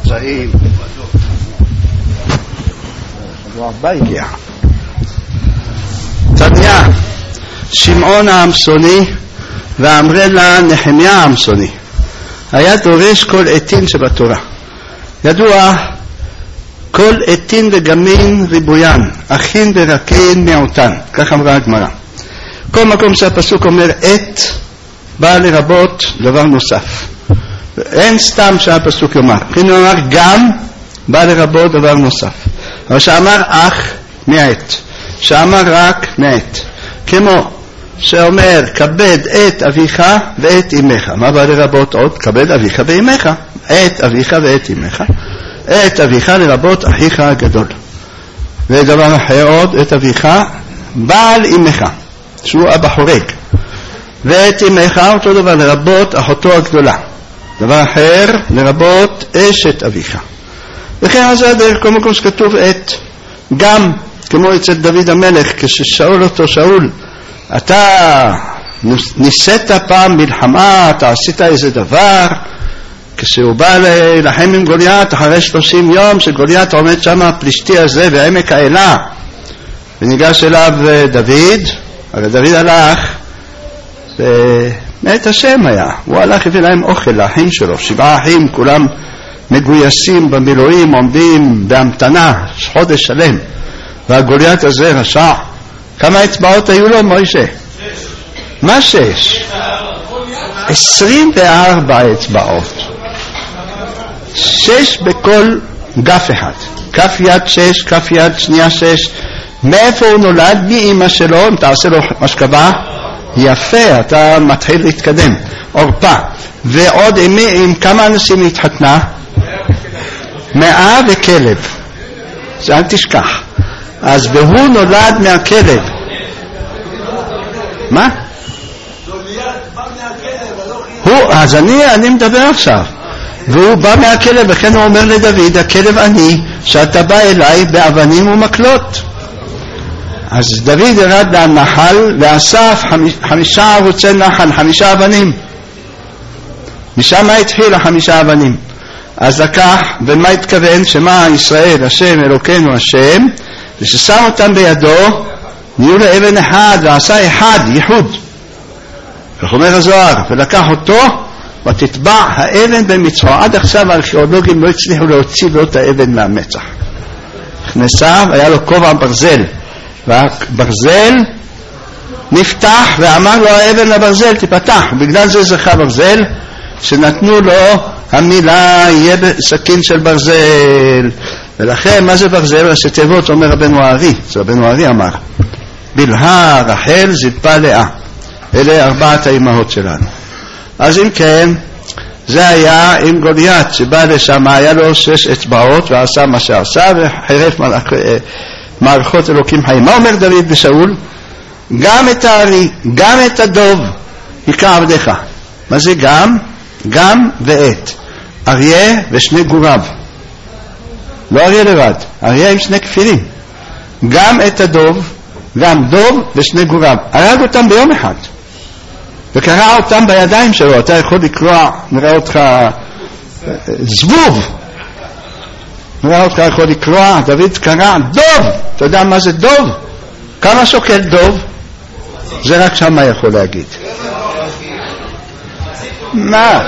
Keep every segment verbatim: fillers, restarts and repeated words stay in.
נמצאים הדבר הבא הגיע תניה שמעון העמסוני ואמרה לה נחמיה העמסוני היה דורש כל עתין שבתורה. ידוע כל עתין וגמין ריבוין אחין ורקין מיעוטן, כך אמרה הגמרא. כל מקום שהפסוק אומר עת בא לרבות דבר נוסף, אין סתם שהפסוק יאמר, כן הוא אמר גם בא לרבות דבר נוסף, אבל שאמר אך מעט, שאמר רק מעט, כמו שאומר כבד את אביך ואת אמך. מה בא לרבות עוד? כבד אביך ואמך, את אביך ואת אמך. את אביך לרבות אחיך הגדול. ודבר אחר עוד, את אביך בעל אמך שהוא אבא חורג, ואת אמך אותו דבר לרבות אחותו הגדולה. דבר אחר לרבות אשת אביך. וכן הזה דרך כל מקום שכתוב את, גם כמו אצל דוד המלך כששאול אותו שאול, אתה ניסית פעם מלחמה, אתה עשית איזה דבר, כשהוא בא להילחם עם גוליית אחרי שלושים יום שגוליית עומד שם הפלישתי הזה בעמק האלה, וניגש אליו דוד, הרי דוד הלך ומת השם היה, הוא הלך הביא להם אוכל לאחים שלו, שבעה אחים כולם מגויסים במילואים, עומדים בהמתנה חודש שלם, והגוליית הזה רשע. כמה אצבעות היו לו מוישה? מה שש? עשרים וארבע אצבעות, שש בכל גף אחד, כף יד שש, כף יד שנייה שש. מאיפה הוא נולד? מאמא שלו, אם תעשה לו משכבה יפה אתה מתחיל להתקדם, עורפה. ועוד עם, עם כמה אנשים התחתנה? מאה וכלב, זה אל תשכח. אז והוא נולד מהכלב. מה? הוא, אז אני, אני מדבר עכשיו. והוא בא מהכלב, וכן הוא אומר לדוד, הכלב אני, שאתה בא אליי באבנים ומקלות. אז דוד ירד לנחל ואסף חמיש, חמישה ערוצי נחל, חמישה אבנים. משם התחיל החמישה אבנים. אז לקח, ומה התכוון? שמה ישראל, השם, אלוקינו השם, וששם אותם בידו, נהיו לאבן אחד, ועשה אחד, ייחוד. כך אומר הזוהר, ולקח אותו, ותטבע האבן במצחו. עד עכשיו הארכיאולוגים לא הצליחו להוציא לו את האבן מהמצח. נכנסה, והיה לו כובע ברזל, והברזל נפתח, ואמר לו האבן לברזל, תפתח. בגלל זה זכה ברזל, שנתנו לו המילה יהיה סכין של ברזל. ולכן מה זה ברזל? ראשי תיבות אומר רבנו הארי, זה רבנו הארי אמר, בלהה רחל זלפה לאה. אלה ארבעת האימהות שלנו. אז אם כן, זה היה עם גוליית שבא לשם, היה לו שש אצבעות ועשה מה שעשה וחירף מערכות אלוקים חיים. מה אומר דוד בשאול? גם את הארי, גם את הדוב יקע עבדך. מה זה גם? גם ואת אריה ושני גוריו, לא אריה לבד, אריה עם שני כפירים. גם את הדוב, גם דוב ושני גוריו, הרג אותם ביום אחד וקרע אותם בידיים שלו. אתה יכול לקרוע, נראה אותך זבוב, נראה אותך יכול לקרוע. דוד קרע דוב. אתה יודע מה זה דוב? כמה שוקל דוב? זה רק שמה יכול להגיד. מה?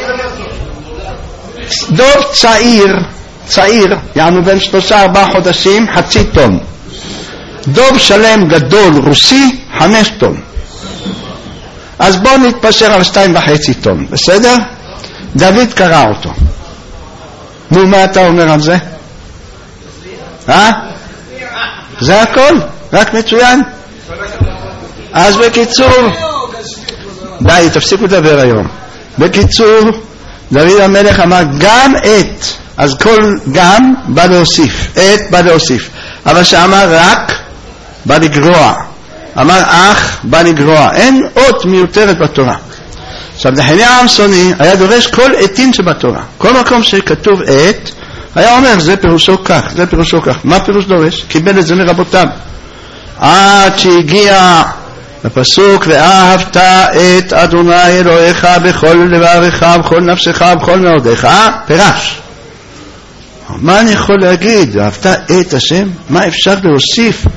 דוב צעיר, צעיר, יענו בין שלושה ארבעה חודשים, חצי טון. דוב שלם גדול רוסי, חמש טון. אז בואו נתפשר על שתיים וחצי טון, בסדר? דוד קרא אותו. נו, מה אתה אומר על זה? אה? זה הכל? רק מצוין? אז בקיצור, די, תפסיקו לדבר היום. בקיצור, דוד המלך אמר גם את, אז כל גם בא להוסיף, את בא להוסיף, אבל שאמר רק בא לגרוע, אמר אח בא לגרוע, אין אות מיותרת בתורה. עכשיו נחמיה העמסוני היה דורש כל עתין שבתורה, כל מקום שכתוב עת היה אומר זה פירושו כך, זה פירושו כך. מה פירוש דורש? קיבל את זה מרבותיו, עד שהגיע הפסוק ואהבת את אדוני אלוהיך בכל לבבך בכל נפשך בכל מאודיך, פירש מה אני יכול להגיד? ואהבת את השם? מה אפשר להוסיף?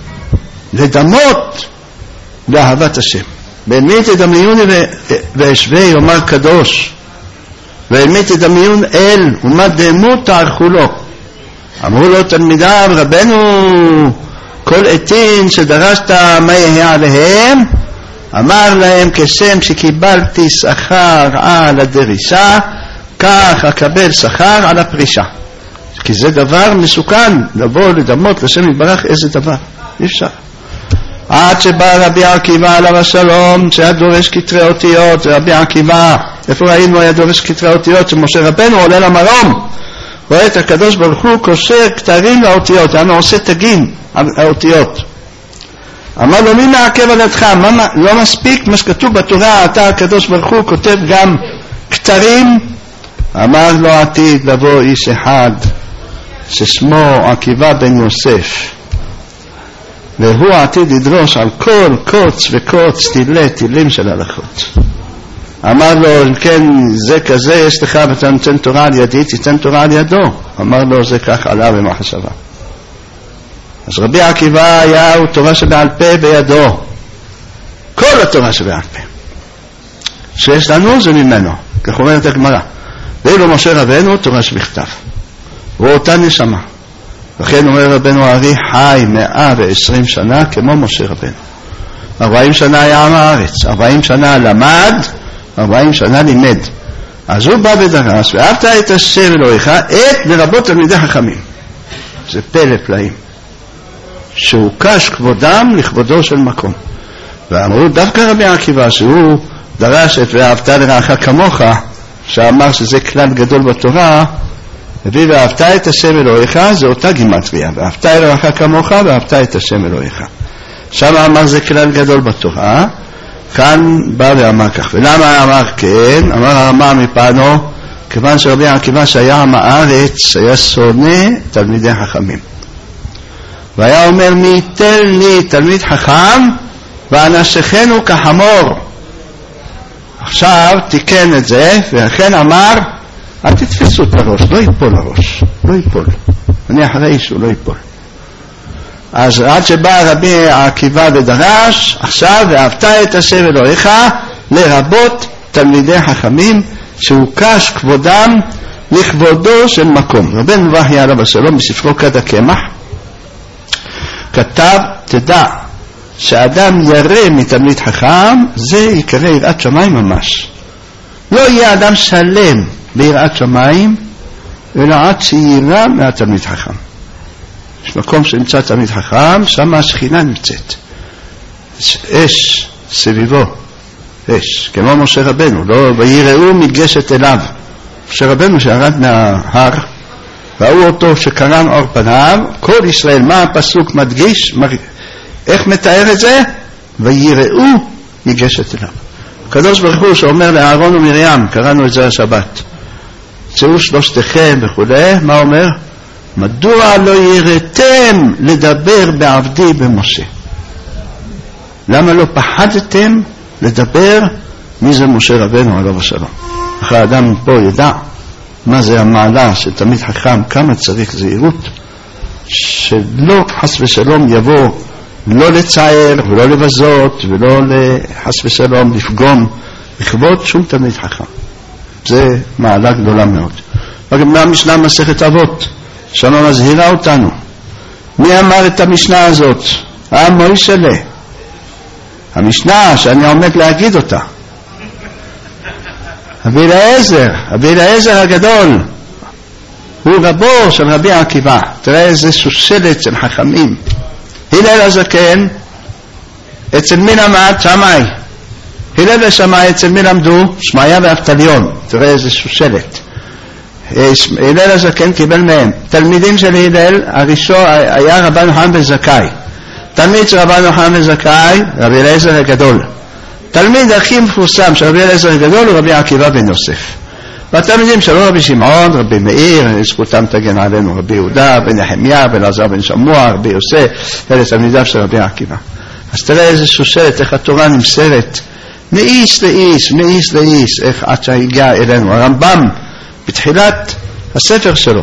לדמות לאהבת השם. ואל מי תדמיוני ואשווה יאמר קדוש, ואל מי תדמיון אל ומה דמות תערכו לו. אמרו לו תלמידיו, רבנו, כל עתין שדרשת מה יהיה עליהם, אמר להם, כשם שקיבלתי שכר על הדרישה, כך אקבל שכר על הפרישה. כי זה דבר מסוכן, לבוא לדמות לשם יתברך איזה דבר, אי אפשר. עד שבא רבי עקיבא עליו השלום, שהיה דורש כתרי אותיות, רבי עקיבא, איפה ראינו היה דורש כתרי אותיות, שמשה רבנו עולה למרום, רואה את הקדוש ברוך הוא קושר כתרים לאותיות, היה עושה תגים על האותיות. אמר לו, מי מעכב על ידך? מה, לא מספיק מה שכתוב בתורה, אתה הקדוש ברוך הוא כותב גם כתרים? אמר לו, עתיד לבוא איש אחד ששמו עקיבא בן יוסף, והוא עתיד לדרוש על כל קוץ וקוץ תילי תילים של הלכות. אמר לו, אם כן זה כזה יש לך ואתה נותן תורה על ידי, תיתן תורה על ידו. אמר לו, זה כך עלה במחשבה. אז רבי עקיבא היה הוא תורה שבעל פה בידו, כל התורה שבעל פה שיש לנו זה ממנו, כך אומרת הגמרא. ואילו משה רבנו תורה שבכתב, הוא אותה נשמה. לכן אומר רבנו הארי חי מאה ועשרים שנה כמו משה רבנו. ארבעים שנה היה עם הארץ, ארבעים שנה למד, ארבעים שנה לימד. אז הוא בא ודרש, ואהבת את השם אלוהיך, את לרבות תלמידי חכמים. זה פלא פלאים. שהוקש כבודם לכבודו של מקום. ואמרו דווקא רבי עקיבא, שהוא דרש את ואהבת לרעך כמוך, שאמר שזה כלל גדול בתורה, הביא ואהבת את השם אלוהיך, זה אותה גימטריה, ואהבת לרעך כמוך ואהבת את השם אלוהיך. שם אמר זה כלל גדול בתורה, כאן בא ואמר כך. ולמה אמר כן? אמר הרמה מפנו, כיוון שרבי עקיבא שהיה עם הארץ, היה שונא תלמידי חכמים. והיה אומר, מי ייתן לי תלמיד חכם ואנשכנו כחמור. עכשיו תיקן את זה, ולכן אמר, אל תתפסו את הראש, לא ייפול הראש, לא ייפול. אני אחרי שהוא לא ייפול. אז עד שבא רבי עקיבא ודרש, עכשיו ואהבת את השם אלוהיך לרבות תלמידי חכמים, שהוקש כבודם לכבודו של מקום. רבנו וחייא עליו השלום בספרו כד הקמח כתב, תדע שאדם ירא מתלמיד חכם, זה יקרא יראת שמיים ממש. לא יהיה אדם שלם ביראת שמיים, אלא עד שירא מהתלמיד חכם. יש מקום שנמצא תלמיד חכם, שם השכינה נמצאת. אש סביבו, אש, כמו משה רבנו, לא, ויראו מגשת אליו. משה רבנו שירד מההר, ראו אותו שקרן אור פניו, כל ישראל, מה הפסוק מדגיש, איך מתאר את זה? ויראו מגשת אליו. הקדוש ברוך הוא שאומר לאהרון ומרים, קראנו את זה השבת, צאו שלושתכם וכו', מה אומר? מדוע לא יראתם לדבר בעבדי במשה? למה לא פחדתם לדבר מי זה משה רבנו עליו השלום? אך האדם פה ידע מה זה המעלה של תלמיד חכם, כמה צריך זהירות, שלא חס ושלום יבוא לא לצער ולא לבזות ולא חס ושלום לפגום לכבוד שום תלמיד חכם. זה מעלה גדולה מאוד. וגם המשנה מסכת אבות שם מזהירה אותנו. מי אמר את המשנה הזאת? המוישלה, המשנה שאני עומד להגיד אותה, רבי אליעזר, רבי אליעזר הגדול, הוא רבו של רבי עקיבא. תראה איזה שושלת של חכמים. הלל הזקן אצל מי למד? שמאי. הלל ושמאי אצל מי למדו? שמעיה ואבטליון. תראה איזה שושלת. הלל הזקן קיבל מהם. תלמידים של הלל הראשון היה רבן יוחנן בן זכאי. תלמיד של רבן יוחנן בן זכאי, רבי אליעזר הגדול. תלמיד הכי מפורסם של רבי אליעזר הגדול הוא רבי עקיבא בן יוסף. והתלמידים שלו רבי שמעון, רבי מאיר, זכותם תגן עלינו, רבי יהודה בן נחמיה, בן אלעזר בן שמוע, רבי יוסף, אלה תלמידיו של רבי עקיבא. אז תראה איזה שושלת, איך התורה נמסרת מאיש לאיש, מאיש לאיש, איך עד שהגיע אלינו. הרמב"ם בתחילת הספר שלו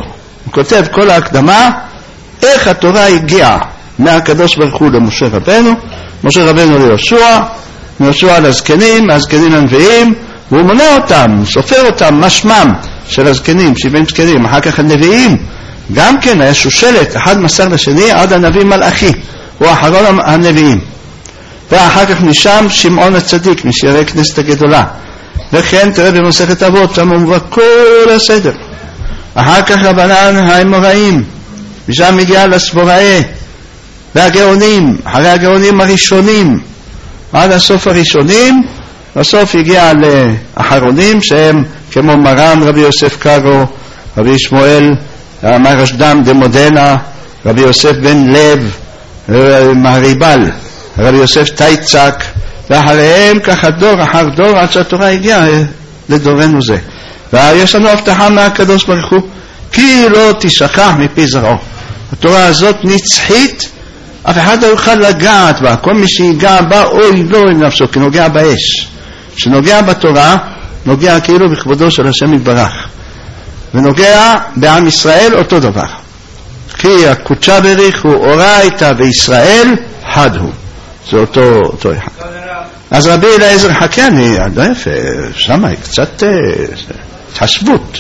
הוא כותב כל ההקדמה, איך התורה הגיעה מהקדוש ברוך הוא למשה רבנו, משה רבנו ליהושע, מיהושע לזקנים, הזקנים לנביאים, והוא מונה אותם, סופר אותם, מה שמם של הזקנים, שבעים זקנים, אחר כך הנביאים, גם כן היה שושלת, אחד מסר לשני עד הנביא מלאכי, הוא אחרון הנביאים. ואחר כך משם שמעון הצדיק, משיירי כנסת הגדולה. וכן תראה במסכת אבות, שם הוא מובא כל הסדר. אחר כך רבנן האמוראים, משם הגיע לסבוראי, והגאונים, אחרי הגאונים הראשונים, עד הסוף הראשונים, בסוף הגיע לאחרונים שהם כמו מרן רבי יוסף קארו, רבי שמואל מרשדם דמודנה, רבי יוסף בן לב, מהריבל, רבי יוסף טייצק, ואחריהם ככה דור אחר דור עד שהתורה הגיעה לדורנו זה. ויש לנו הבטחה מהקדוש ברוך הוא, כי לא תשכח מפי זרעו. התורה הזאת נצחית, אף אחד לא יוכל לגעת בה, כל מי שיגע בה אוי לא נפשו, כי נוגע באש. שנוגע בתורה נוגע כאילו בכבודו של השם יתברך, ונוגע בעם ישראל אותו דבר, כי הקודשה בריך הוא אורייתא וישראל חד הוא, זה אותו, אותו אחד. אז רבי אליעזר, חכה, אני לא יפה, שמה היא קצת התחשבות,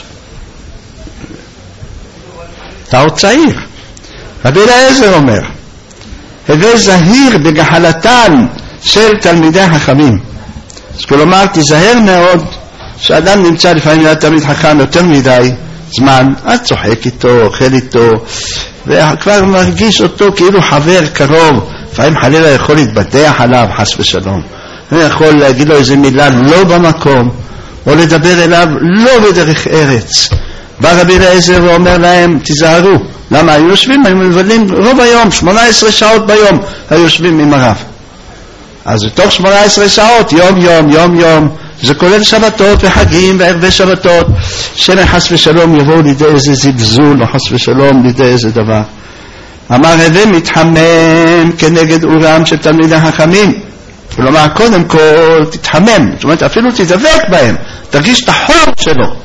אתה עוד צעיר. רבי אליעזר אומר, הווה זהיר בגחלתן של תלמידי חכמים. אז כלומר, תיזהר מאוד שאדם נמצא לפעמים ליד תלמיד חכם יותר מדי זמן, אז צוחק איתו, אוכל איתו, וכבר מרגיש אותו כאילו חבר קרוב, לפעמים חלילה יכול להתבדח עליו, חס ושלום. הוא יכול להגיד לו איזה מילה לא במקום, או לדבר אליו לא בדרך ארץ. בא רבי אליעזר ואומר להם, תיזהרו. למה? היו יושבים, היו מבלים רוב היום, שמונה עשרה שעות ביום, היו יושבים עם הרב. אז בתוך שמונה עשרה שעות, יום יום, יום יום, זה כולל שבתות וחגים וערבי שבתות, שמחס ושלום יבואו לידי איזה זלזול, או חס ושלום לידי איזה דבר. אמר הווה מתחמם כנגד אורם של תלמידי החכמים. כלומר, קודם כל תתחמם, זאת אומרת, אפילו תדבק בהם, תרגיש את החור שלו.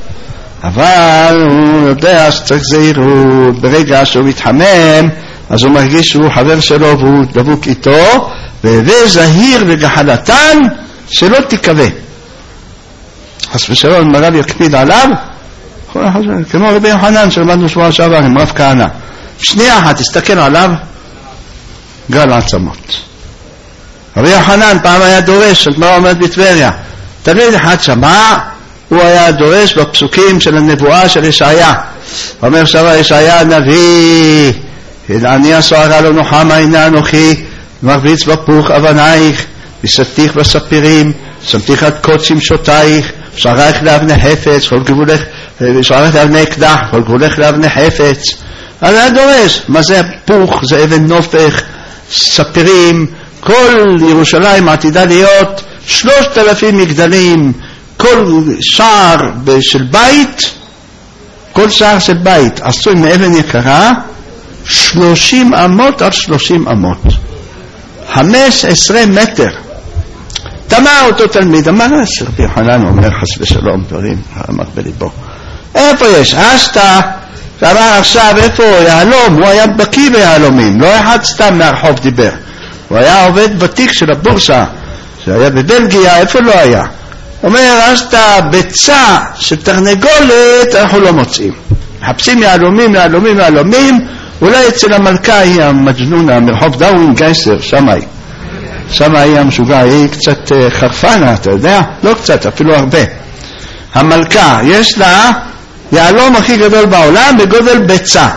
אבל הוא יודע שצריך זהירות, ברגע שהוא מתחמם, אז הוא מרגיש שהוא חבר שלו והוא דבוק איתו, והווה זהיר וגחלתן שלא תקווה. חס ושלום, הרב יקפיד עליו, כמו רבי יוחנן שלמדנו שבוע שעבר עם רב כהנא. שנייה אחת, תסתכל עליו, גל עצמות. רבי יוחנן פעם היה דורש, מה עומד בטבריה. תלמיד אחד שמע, הוא היה דורש בפסוקים של הנבואה של ישעיה. אומר שמה ישעיה הנביא, אני הסוערה לא נוחמה הנה אנוכי, מרביץ בפוך אבנייך, וסתיך בספירים, שמתיך עד קודש שמשותייך, שערייך לאבני חפץ, כל גבולך, שערייך לאבני אקדח, כל גבולך לאבני חפץ. אז היה דורש, מה זה פוך? זה אבן נופך, ספירים, כל ירושלים עתידה להיות שלושת אלפים מגדלים, כל שער של בית, כל שער של בית עשוי מאבן יקרה, שלושים אמות עד שלושים אמות, חמש עשרה מטר. תמה אותו תלמיד, אמר רבי יוחנן אומר חס ושלום דברים, אמר בליבו, איפה יש אשתא? ואמר עכשיו איפה יהלום, הוא היה בקיא ביהלומים, לא אחד סתם מהרחוב דיבר, הוא היה עובד ותיק של הבורסה שהיה בבלגיה, איפה לא היה? אומר, אז את הביצה של תרנגולת אנחנו לא מוצאים, מחפשים יהלומים, יהלומים, יהלומים, אולי אצל המלכה היא המג'נונה מרחוב דאווין גייסר, שם היא שם היא המשוגע, היא קצת חרפנה, אתה יודע? לא קצת, אפילו הרבה. המלכה יש לה יהלום הכי גדול בעולם בגודל ביצה.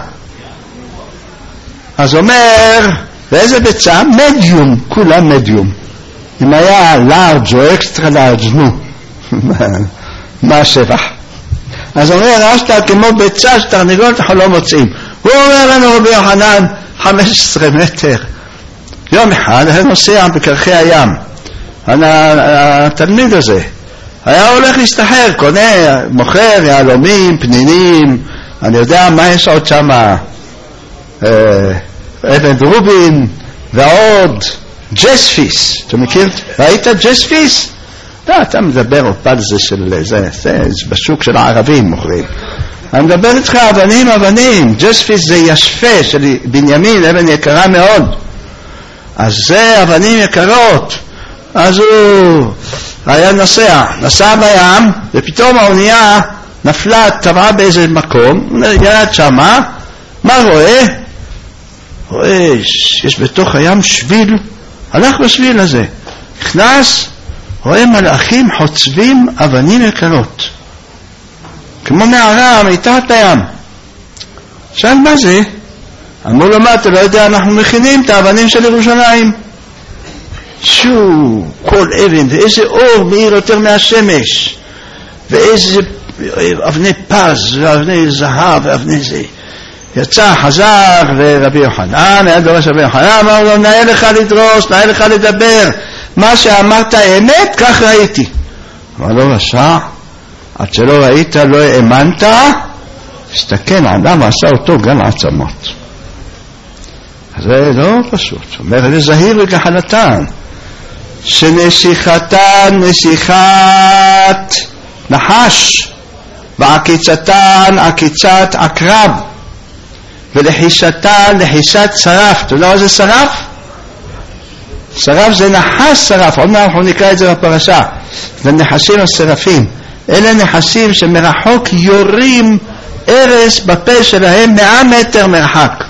אז אומר, ואיזה ביצה? מדיום, כולה מדיום. אם היה לארג' או אקסטרה לארג', נו, מה השבח? אז אומר, רשת כמו ביצה שתרנגולת אנחנו לא מוצאים. הוא אומר לנו רבי יוחנן, חמש עשרה מטר. יום אחד היה נוסע בקרחי הים, התלמיד הזה היה הולך להסתחר, קונה, מוכר יהלומים, פנינים, אני יודע מה יש עוד שם, אבן רובין ועוד ג'ספיס. אתה מכיר? ראית ג'ספיס? לא, אתה מדבר אופל זה של זה, זה בשוק של הערבים מוכרים. אני מדבר איתך אבנים אבנים, ג'ספיס זה ישפה של בנימין, אבן יקרה מאוד, אז זה אבנים יקרות. אז הוא היה נוסע, נסע בים, ופתאום האונייה נפלה, טבעה באיזה מקום, ירד שמה, מה רואה? רואה, יש בתוך הים שביל, הלך בשביל הזה, נכנס, רואה מלאכים חוצבים אבנים יקרות, כמו מערה מתחת לים. שאל מה זה? אמרו לו, מה אתה לא יודע, אנחנו מכינים את האבנים של ירושלים. שו, כל אבן, ואיזה אור מאיר יותר מהשמש, ואיזה אבני פז, ואבני זהב, ואבני זה. יצא, חזר, ורבי יוחנן, היה דורש רבי יוחנן, אמר לו, נאה לך לדרוש, נאה לך לדבר, מה שאמרת אמת, כך ראיתי. אמר לו, רשע, עד שלא ראית, לא האמנת, הסתכן, אדם עשה אותו גן עצמות. זה לא פשוט, אומר, זה זהיר וגחלתן, שנסיכתן נסיכת נחש, ועקיצתן עקיצת עקרב, ולחישתן לחישת שרף. אתה יודע מה זה שרף? שרף זה נחש שרף, עוד מעט אנחנו נקרא את זה בפרשה. זה נחשים השרפים, אלה נחשים שמרחוק יורים ארס בפה שלהם מאה מטר מרחק,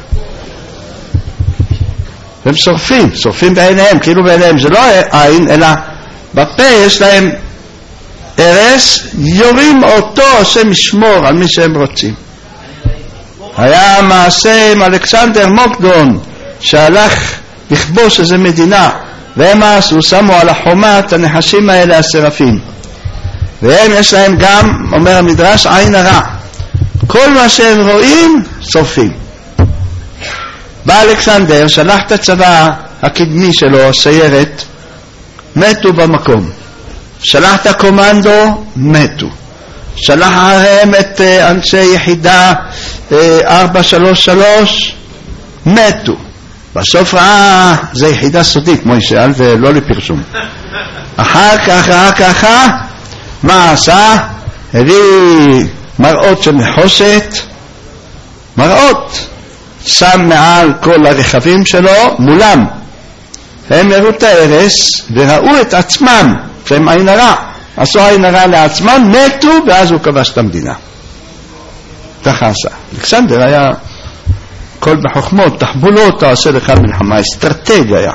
והם שורפים, שורפים בעיניהם, כאילו בעיניהם זה לא עין, אלא בפה יש להם ארס, יורים אותו, השם ישמור על מי שהם רוצים. היה מעשה עם אלכסנדר מוקדון, שהלך לכבוש איזה מדינה, והם עשו, שמו על החומה את הנחשים האלה השרפים, והם יש להם גם, אומר המדרש, עין הרע, כל מה שהם רואים שורפים. בא אלכסנדר, שלח את הצבא הקדמי שלו, הסיירת, מתו במקום. שלח את הקומנדו, מתו. שלח אחריהם את אנשי יחידה ארבע שלוש שלוש, מתו. בסוף ראה, זה יחידה סודית, מוישה, אל ולא לפרשום. אחר כך ראה ככה, מה עשה? הביא מראות של נחושת, מראות, שם מעל כל הרכבים שלו מולם. הם הראו את הארס וראו את עצמם, שהם עין הרע, עשו עין הרע לעצמם, מתו, ואז הוא כבש את המדינה. ככה עשה. אלכסנדר היה כל בחוכמות, תחבולות, עושה לך מלחמה, אסטרטג היה.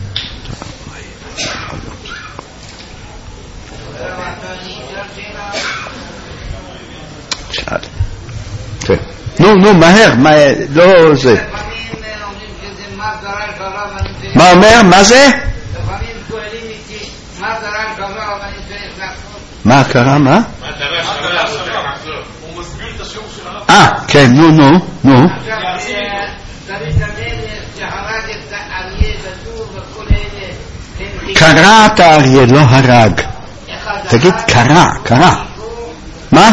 שאל. כן. נו, נו, מהר, מה, לא זה. מה אומר? מה זה? מה קרה? מה? אה, כן, נו, נו, נו. קרא את האריה, לא הרג. תגיד, קרא, קרא. מה?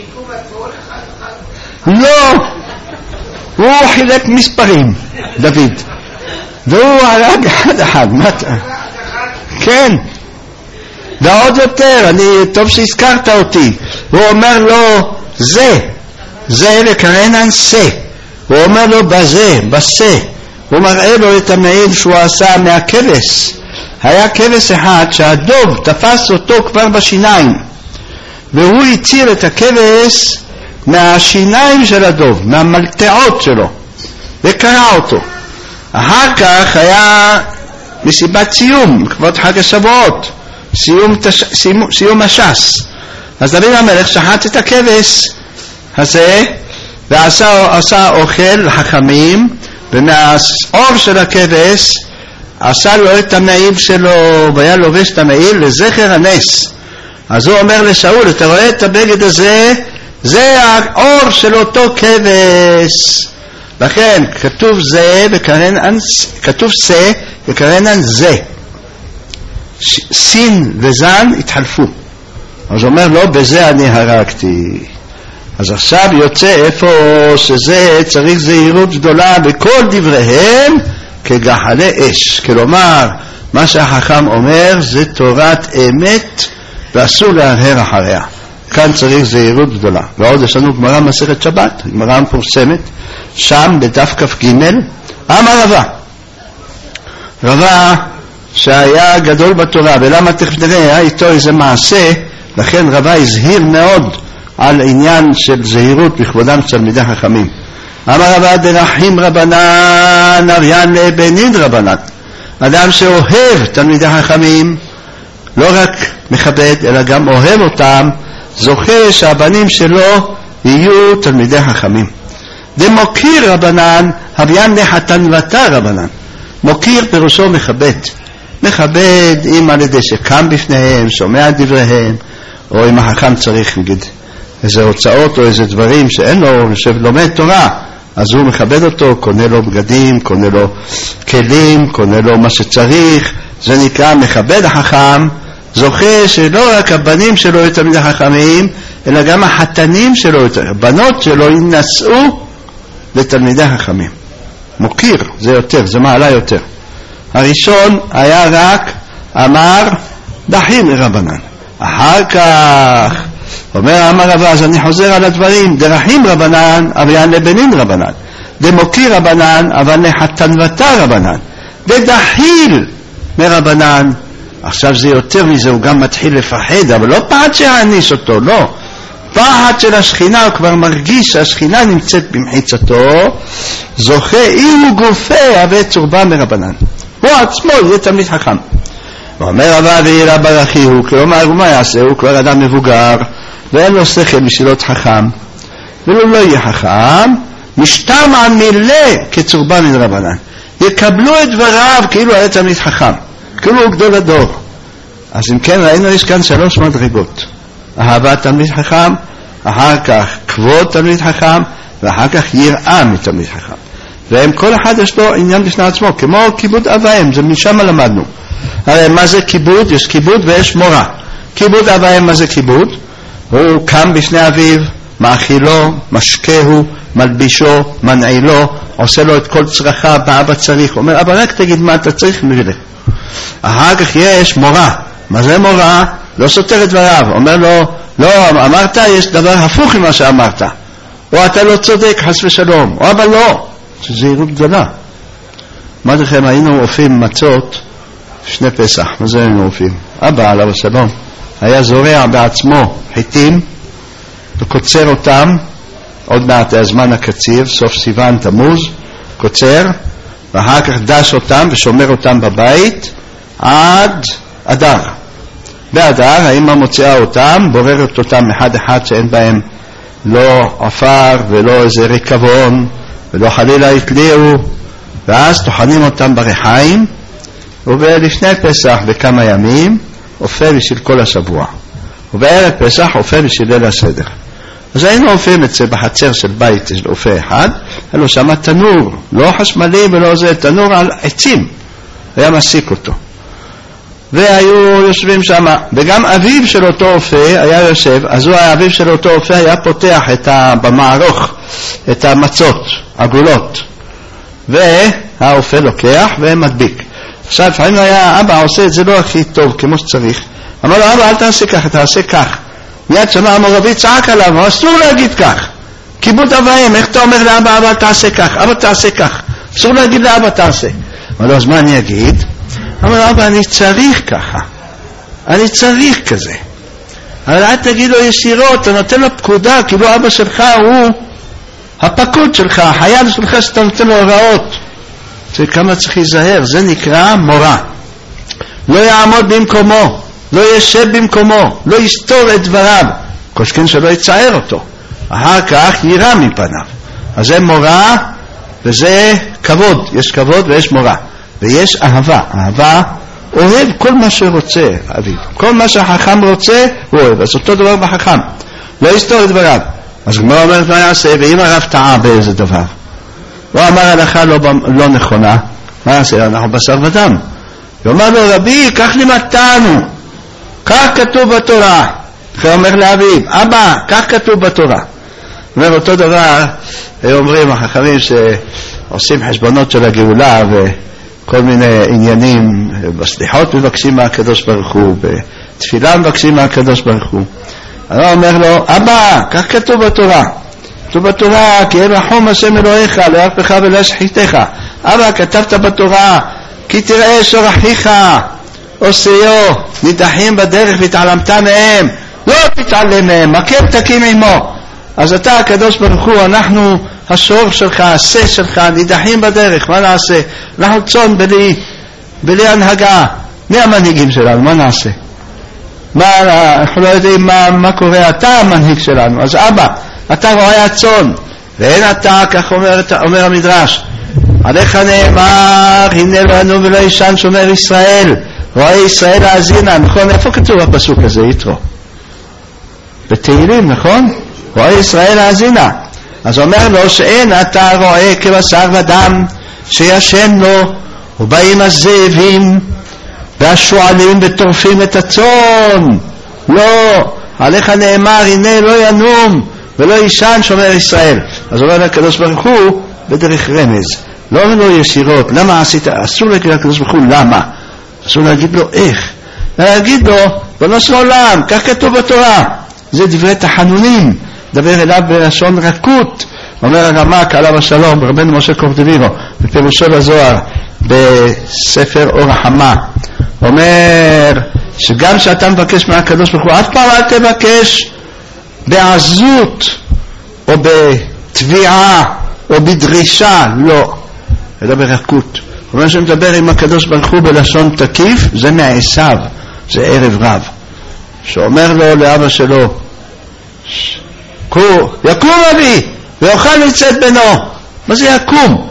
לא, הוא חילק מספרים, דוד, והוא הרג אחד אחד. כן, ועוד יותר, אני, טוב שהזכרת אותי, הוא אומר לו זה, זה לקרנן זה, הוא אומר לו בזה, בזה, הוא מראה לו את המעיל שהוא עשה מהכבש. היה כבש אחד שהדוב תפס אותו כבר בשיניים, והוא הציל את הכבש מהשיניים של הדוב, מהמלטעות שלו, וקרא אותו. אחר כך היה מסיבת סיום, כבוד חג השבועות, סיום, תש... סיום, סיום השס. אז דוד המלך שחט את הכבש הזה, ועשה עשה אוכל לחכמים, ומהאור של הכבש עשה לו את המעיל שלו, והיה לובש את המעיל לזכר הנס. אז הוא אומר לשאול, אתה רואה את הבגד הזה? זה האור של אותו כבש. לכן כתוב זה וקרנן, כתוב זה וקרנן זה, סין וזן התחלפו. אז הוא אומר לא, בזה אני הרגתי. אז עכשיו יוצא איפה שזה צריך זהירות גדולה בכל דבריהם כגחלי אש. כלומר, מה שהחכם אומר זה תורת אמת ואסור להרהר אחריה. כאן צריך זהירות גדולה. ועוד יש לנו גמרא מסכת שבת, גמרא מפורסמת, שם בדף כ"ג, אמר רבא, רבא שהיה גדול בתורה, ולמה תכף נראה, היה איתו איזה מעשה, לכן רבא הזהיר מאוד על עניין של זהירות בכבודם של תלמידי חכמים. אמר רבא דרחים רבנן אביין לבנין רבנן, אדם שאוהב תלמידי חכמים, לא רק מכבד אלא גם אוהב אותם, זוכה שהבנים שלו יהיו תלמידי חכמים. דמוקיר רבנן אביין לחתנוותה רבנן, מוקיר פירושו מכבד, מכבד אם על ידי שקם בפניהם, שומע דבריהם, או אם החכם צריך נגיד איזה הוצאות או איזה דברים שאין לו, יושב לומד תורה, אז הוא מכבד אותו, קונה לו בגדים, קונה לו כלים, קונה לו מה שצריך, זה נקרא מכבד החכם, זוכה שלא רק הבנים שלו יהיו תלמידי חכמים, אלא גם החתנים שלו, הבנות שלו ינשאו לתלמידי חכמים. מוקיר, זה יותר, זה מעלה יותר. הראשון היה רק אמר דחים רבנן, אחר כך אומר אמר רבא, אז אני חוזר על הדברים, דרחים רבנן אביין לבנין רבנן, דמוקיר רבנן אבל לחתנוותה רבנן, דדחיל מרבנן. עכשיו זה יותר מזה, הוא גם מתחיל לפחד, אבל לא פחד שיעניש אותו, לא, פחד של השכינה, הוא כבר מרגיש שהשכינה נמצאת במחיצתו, זוכה אם הוא גופה הווה צורבה מרבנן, הוא עצמו יהיה תלמיד חכם. ואומר רבא וירא ברכי הוא, כלומר מה יעשה? הוא כבר אדם מבוגר ואין לו שכל בשבילות חכם, ולא לא יהיה חכם, משתמע מילא כצורבה מן רבנן, יקבלו את דבריו כאילו היה תלמיד חכם, כאילו הוא גדול הדור. אז אם כן ראינו יש כאן שלוש מדרגות, אהבת תלמיד חכם, אחר כך כבוד תלמיד חכם, ואחר כך יראה מתלמיד חכם, והם כל אחד יש לו עניין בפני עצמו, כמו כיבוד אב ואם, זה משם למדנו. הרי מה זה כיבוד? יש כיבוד ויש מורה. כיבוד אב ואם, מה זה כיבוד? הוא קם בפני אביו, מאכילו, משקהו, מלבישו, מנעילו, עושה לו את כל צרכיו, באבא צריך, אומר אבא רק תגיד מה אתה צריך מגלה. אחר כך יש מורה. מה זה מורה? לא סותר את דבריו, אומר לו לא, אמרת יש דבר הפוך ממה שאמרת, או אתה לא צודק חס ושלום, או אבל לא, זו זהירות גדולה. מה לכם, היינו אופים מצות שני פסח, מה זה היינו אופים? אבא עליו השלום היה זורע בעצמו חיטים וקוצר אותם, עוד מעט הזמן הקציר, סוף סיוון תמוז, קוצר, ואחר כך דש אותם ושומר אותם בבית עד אדר. באדר האמא מוציאה אותם, בוררת אותם אחד אחד שאין בהם לא עפר ולא איזה ריקבון ולא חלילה התליעו, ואז טוחנים אותם בריחיים, ולפני פסח בכמה ימים אופה בשביל כל השבוע, ובערב פסח אופה בשביל ליל הסדר. אז היינו אופים את זה בחצר של בית, יש לו אופה אחד, היה לו שם תנור, לא חשמלי ולא זה, תנור על עצים, היה מסיק אותו, והיו יושבים שם, וגם אביו של אותו אופה היה יושב, אז הוא האביו של אותו אופה היה פותח את ה, במערוך את המצות עגולות, והאופה לוקח ומדביק. עכשיו לפעמים היה אבא עושה את זה לא הכי טוב כמו שצריך, אמר לו אבא אל תעשה כך, תעשה כך. מיד שמע המורבי צעק עליו, אסור להגיד כך, כיבוד אב ואם, איך אתה אומר לאבא אבא תעשה כך, אבא תעשה כך, אסור להגיד לאבא תעשה. אמר לו אז מה אני אגיד? אמר לו אבא אני צריך ככה, אני צריך כזה, אבל אל תגיד לו ישירות, אתה נותן לו פקודה, כאילו אבא שלך הוא הפקוד שלך, החייל שלך שאתה נותן לו הוראות. זה כמה צריך להיזהר, זה נקרא מורה. לא יעמוד במקומו, לא ישב במקומו, לא יסתור את דבריו, קושקן שלא יצער אותו, אחר כך יירא מפניו. אז זה מורה וזה כבוד, יש כבוד ויש מורה, ויש אהבה. אהבה אוהב כל מה שרוצה אביו, כל מה שהחכם רוצה הוא אוהב, אז אותו דבר בחכם, לא יסתור את דבריו. אז גמרא אומרת מה יעשה? ואם הרב טעה באיזה דבר, הוא אמר הלכה לא, לא נכונה, מה יעשה? אנחנו בשר ודם. הוא אומר לו רבי כך לימדתנו, כך כתוב בתורה. הוא אומר לאביו אבא כך כתוב בתורה. אומר אותו דבר אומרים החכמים שעושים חשבונות של הגאולה וכל מיני עניינים, בסליחות מבקשים מהקדוש ברוך הוא, בתפילה מבקשים מהקדוש ברוך הוא. אז הוא אומר לו, אבא, כך כתוב בתורה. כתוב בתורה, כי אין רחום השם אלוהיך, לא ירפך ולא ישחיתך. אבא, כתבת בתורה, כי תראה שור אחיך, עושיו, נידחים בדרך והתעלמת מהם. לא תתעלם מהם, מכם תקים עמו. אז אתה, הקדוש ברוך הוא, אנחנו השור שלך, השה שלך, נידחים בדרך, מה נעשה? אנחנו צאן בלי, בלי הנהגה. מי המנהיגים שלנו? מה נעשה? מה, אנחנו לא יודעים מה, מה קורה, אתה המנהיג שלנו. אז אבא, אתה רואה הצאן, ואין אתה, כך אומר, אומר המדרש, עליך נאמר, הנה לנו ולא ישן שומר ישראל, רואה ישראל האזינה, נכון? איפה כתוב הפסוק הזה, יתרו? בתהילים, נכון? רואה ישראל האזינה. אז אומר לו שאין אתה רואה כבשר ודם שישן לו, ובאים הזאבים והשועלים וטורפים את הצאן. לא, עליך נאמר, הנה לא ינום ולא ישן שומר ישראל. אז אומר לקדוש ברוך הוא בדרך רמז, לא אומר לו ישירות, למה עשית? אסור להגיד לקדוש ברוך הוא למה, אסור להגיד לו איך, להגיד לו בנוס לעולם, כך כתוב בתורה. זה דברי תחנונים, דבר אליו בלשון רכות. אומר הרמ"ק עליו השלום, רבנו משה קורדווירו, בפירושו לזוהר בספר אור החמה, אומר שגם שאתה מבקש מהקדוש ברוך הוא, אף פעם אל תבקש בעזות או בתביעה או בדרישה, לא, אלא ברכות. אומר שמדבר עם הקדוש ברוך הוא בלשון תקיף, זה מעשיו, זה ערב רב, שאומר לו לאבא שלו, יקום אבי ויוכל לצאת בנו. מה זה יקום?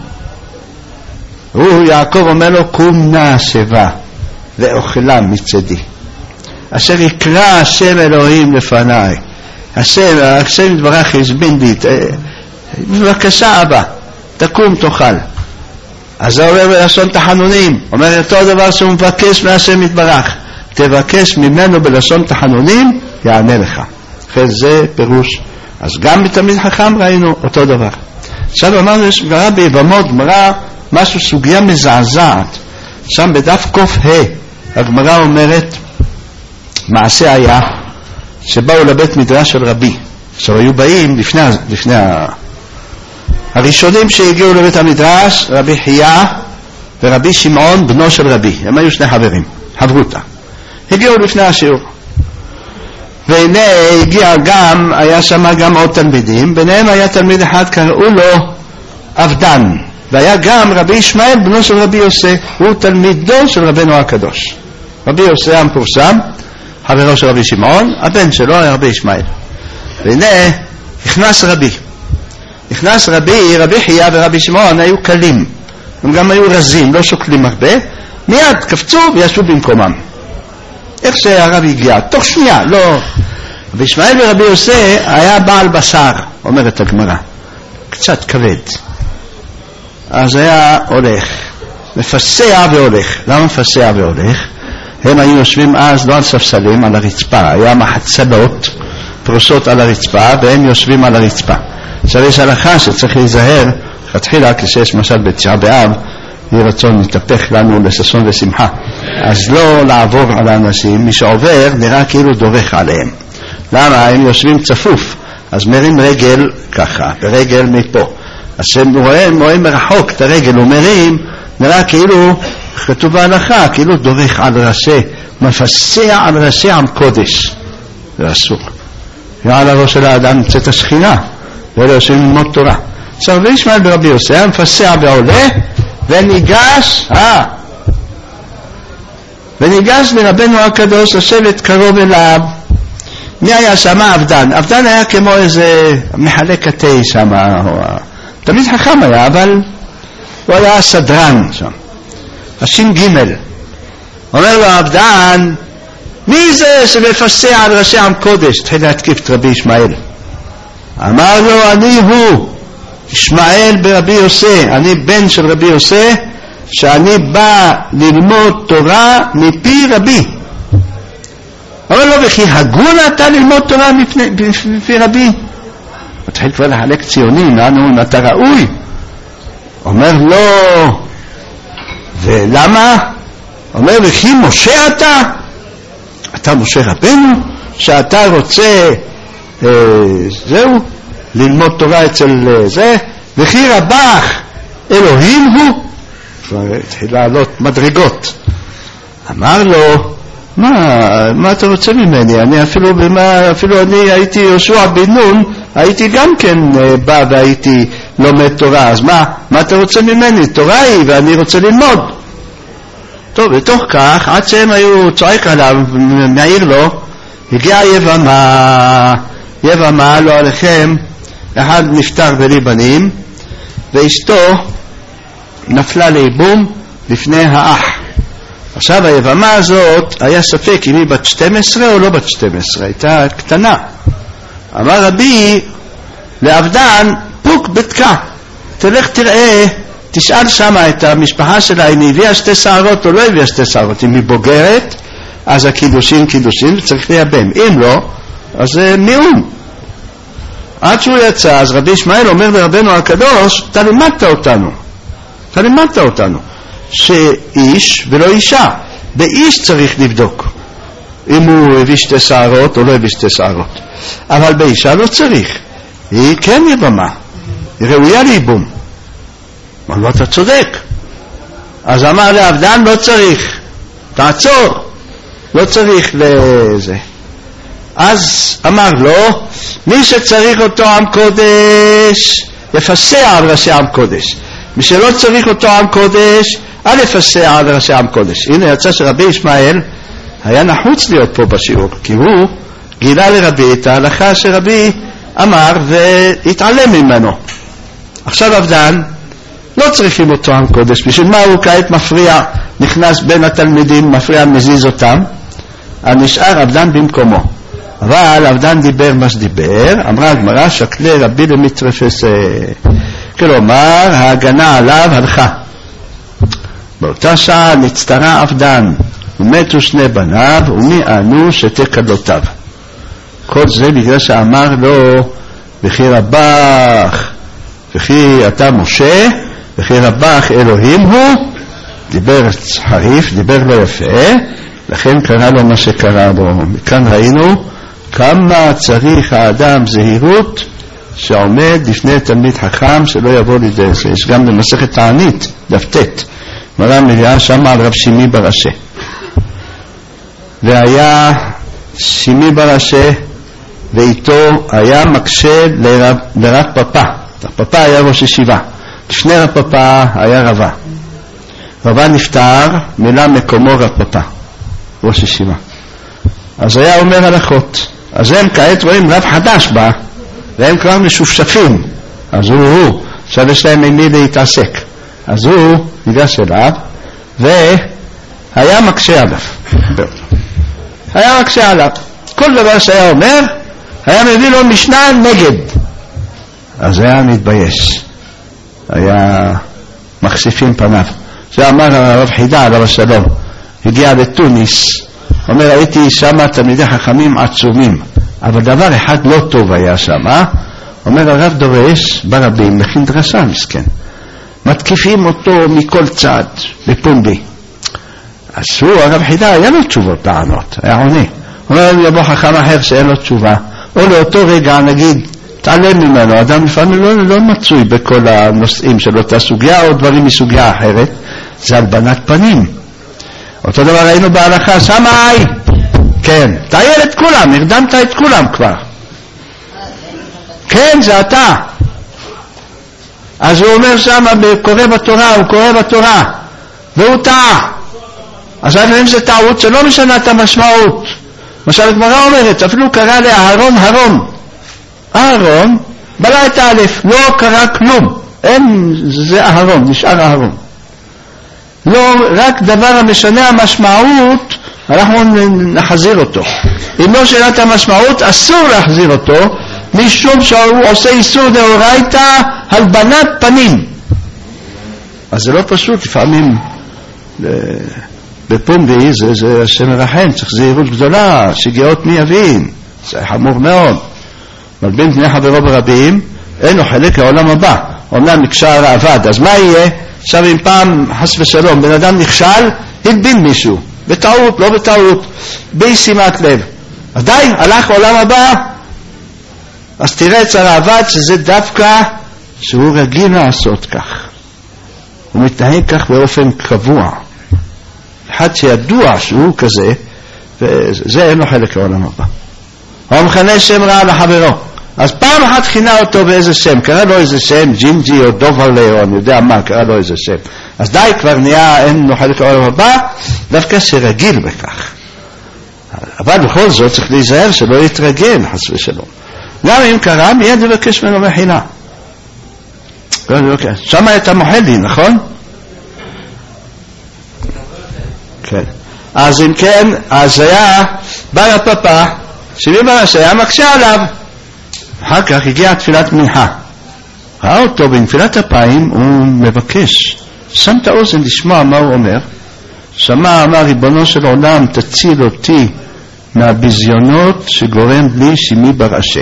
הוא יעקב אומר לו, קום נא שיבה ואוכלה מצדי, אשר יקרא השם אלוהים לפניי. השם, השם יתברך הזמין לי, בבקשה אבא, תקום תאכל. אז זה אומר בלשון תחנונים, אומר אותו דבר שהוא מבקש מהשם יתברך, תבקש ממנו בלשון תחנונים, יענה לך. אחרי זה פירוש. אז גם בתלמיד חכם ראינו אותו דבר. עכשיו אמרנו, יש גמרא ביבמות, גמרא משהו, סוגיה מזעזעת. שם בדף קוף ה' הגמרא אומרת, מעשה היה שבאו לבית מדרש של רבי. עכשיו היו באים לפני, לפני ה... הראשונים שהגיעו לבית המדרש, רבי חייה ורבי שמעון בנו של רבי, הם היו שני חברים, חברותה, הגיעו לפני השיעור. והנה הגיע גם, היה שם גם עוד תלמידים, ביניהם היה תלמיד אחד, קראו לו אבדן, והיה גם רבי ישמעאל בנו של רבי יוסי, הוא תלמידו של רבנו הקדוש. רבי יוסי המפורסם, חברו של רבי שמעון, הבן שלו היה רבי ישמעאל. והנה נכנס רבי, נכנס רבי, רבי חייה ורבי שמעון היו קלים, הם גם היו רזים, לא שוקלים הרבה, מיד קפצו וישבו במקומם. איך שהרב הגיע, תוך שנייה, לא. רבי ישמעאל ורבי יוסי היה בעל בשר, אומרת הגמרא, קצת כבד. אז היה הולך, מפסע והולך. למה מפסע והולך? הם היו יושבים אז לא על ספסלים, על הרצפה, היה מחצלות פרוסות על הרצפה, והם יושבים על הרצפה. עכשיו יש הלכה שצריך להיזהר, התחילה כשיש משל בתשעה באב, יהיה רצון להתהפך לנו לששון ושמחה, אז לא לעבור על האנשים, מי שעובר נראה כאילו דורך עליהם. למה? הם יושבים צפוף, אז מרים רגל ככה, ורגל מפה, אז שהם רואים, רואים מרחוק את הרגל ומרים, נראה כאילו, כתוב בהלכה, כאילו דורך על ראשי, מפסע על ראשי עם קודש. זה אסור. ועל הראש של האדם נמצאת השכינה, ואלה יושבים ללמוד תורה. עכשיו רבי ישמעאל ברבי יוסי מפסע ועולה, וניגש, אה, וניגש לרבנו הקדוש לשבת קרוב אליו. מי היה שם? אבדן. אבדן היה כמו איזה מחלק התה שם, תמיד חכם היה, אבל הוא היה סדרן שם. השין ג' אומר לו אבדן, מי זה שמפסע על ראשי עם קודש? תחיל להתקיף את רבי ישמעאל. אמר לו, אני הוא ישמעאל ברבי יוסי, אני בן של רבי יוסי, שאני בא ללמוד תורה מפי רבי. אומר לו, וכי הגון אתה ללמוד תורה מפני, מפי רבי? מתחיל כבר לחלק ציונים, לאנו אתה ראוי? אומר לו, ולמה? אומר, וכי משה אתה? אתה משה רבנו, שאתה רוצה אה, זהו, ללמוד תורה אצל אה, זה, וכי רבך אלוהים הוא, כבר התחיל לעלות מדרגות. אמר לו, מה, מה אתה רוצה ממני? אני אפילו, במה, אפילו אני הייתי יהושע בן נון, הייתי גם כן אה, בא והייתי לומד תורה, אז מה, מה אתה רוצה ממני? תורה היא ואני רוצה ללמוד. טוב, בתוך כך, עד שהם היו צועק עליו, מעיר לו, הגיעה יבמה, יבמה, לא עליכם, אחד נפטר בלי בנים, ואשתו נפלה לאיבום לפני האח. עכשיו היבמה הזאת, היה ספק אם היא בת שתים עשרה או לא בת שתים עשרה, הייתה קטנה. אמר רבי לעבדן, פוק בתקה, תלך תראה, תשאל שמה את המשפחה שלה אם היא הביאה שתי שערות או לא הביאה שתי שערות. אם היא בוגרת, אז הקידושין קידושין וצריך לייבם. אם לא, אז זה מיעון. עד שהוא יצא, אז רבי ישמעאל אומר לרבנו הקדוש, אתה לימדת אותנו, אתה לימדת אותנו, שאיש ולא אישה, באיש צריך לבדוק אם הוא הביא שתי שערות או לא הביא שתי שערות, אבל באישה לא צריך, היא כן יבמה, היא ראויה לאיבום. אבל לא, אתה צודק. אז אמר לעבדן, לא צריך, תעצור, לא צריך לזה. אז אמר לו, מי שצריך אותו עם קודש יפסע על ראשי עם קודש, מי שלא צריך אותו עם קודש אל יפסע על ראשי עם קודש. הנה יצא שרבי ישמעאל היה נחוץ להיות פה בשיעור, כי הוא גילה לרבי את ההלכה שרבי אמר והתעלם ממנו. עכשיו עבדן לא צריכים אותו עם קודש, בשביל מה הוא כעת מפריע, נכנס בין התלמידים, מפריע, מזיז אותם, אז נשאר עבדן במקומו. אבל עבדן דיבר מה שדיבר, אמרה הגמרא, שקלי רבי למטרפס, כלומר ההגנה עליו הלכה. באותה שעה נצטרה עבדן ומתו שני בניו ומי ענו שתי כלותיו. כל זה בגלל שאמר לו, וכי רבך וכי אתה משה וכי רבך אלוהים הוא, דיבר חריף, דיבר לא יפה, לכן קרה לו מה שקרה לו. מכאן ראינו כמה צריך האדם זהירות שעומד לפני תלמיד חכם שלא יבוא לידי זה. יש גם במסכת תענית דף ט' מראה מביאה שם על רב שימי ברש"י, והיה שימי ברש"י ואיתו היה מקשה לרב, לרב פפה. רב פפה היה ראש ישיבה, לפני רב פפה היה רבה. רבה נפטר, מילא מקומו רב פפה ראש ישיבה, אז היה אומר הלכות. אז הם כעת רואים רב חדש בא והם כבר משופשפים, אז הוא הוא עכשיו יש להם עם מי להתעסק, אז הוא ניגש אליו והיה מקשה עליו, היה מקשה עליו כל דבר שהיה אומר, היה מביא לו משנה נגד, אז היה מתבייש, היה מחשיפים פניו. זה אמר הרב חידה עליו השלום, הגיע לתוניס, אומר הייתי שם תלמידי חכמים עצומים, אבל דבר אחד לא טוב היה שם. אומר הרב דורש ברבים מכין דרשה מסכן, מתקיפים אותו מכל צד בפומבי. אז הוא הרב חידה היה לו תשובות לענות, היה עונה. אומר יבוא חכם אחר שאין לו תשובה, או לאותו רגע נגיד תעלם ממנו, אדם לפעמים לא, לא מצוי בכל הנושאים של אותה סוגיה או דברים מסוגיה אחרת, זה הלבנת פנים. אותו דבר ראינו בהלכה, שמאי, כן, תעייר את כולם, הרדמת את כולם כבר, כן, זה אתה. אז הוא אומר שם, קורא בתורה, הוא קורא בתורה והוא טעה, אז אם זה טעות שלא משנה את המשמעות. למשל הגמרא אומרת, אפילו קרא לאהרון הרון, אהרון בלע את האלף, לא קרה כלום, אין, זה אהרון, נשאר אהרון. לא, רק דבר המשנה המשמעות אנחנו נחזיר אותו. אם לא שאלת המשמעות אסור להחזיר אותו, משום שהוא עושה איסור דאורייתא הלבנת פנים. אז זה לא פשוט, לפעמים בפומבי זה, זה השם מרחם, צריך זהירות גדולה, שגיאות מי יבין, זה חמור מאוד. מלבין פני חברו ברבים, אין לו חלק לעולם הבא. אומנם נקשר עבד, אז מה יהיה? עכשיו אם פעם חס ושלום בן אדם נכשל, הלבין מישהו בטעות, לא בטעות, בשימת לב, אז די, הלך לעולם הבא, אז תראה אצל העבד שזה דווקא שהוא רגיל לעשות כך. הוא מתנהג כך באופן קבוע. אחד שידוע שהוא כזה, וזה אין לו חלק לעולם הבא. הוא מכנה שם רע לחברו. אז פעם אחת כינה אותו באיזה שם, קרא לו איזה שם, ג'ינג'י או דובלה או אני יודע מה, קרא לו איזה שם. אז די, כבר נהיה, אין לו חלק לעולם הבא, דווקא שרגיל בכך. אבל בכל זאת צריך להיזהר שלא יתרגל, חס ושלום. גם אם קרא, מיד לבקש ממנו מחילה. שם אתה מוחל לי, נכון? כן. אז אם כן, אז היה בעל הפפה, שבעים בראש היה מקשה עליו. אחר כך הגיעה תפילת מנחה. ראה אותו בנפילת אפיים, הוא מבקש. שם את האוזן לשמוע מה הוא אומר. שמע, אמר, ריבונו של עולם, תציל אותי מהביזיונות שגורם לי שמי בראשה.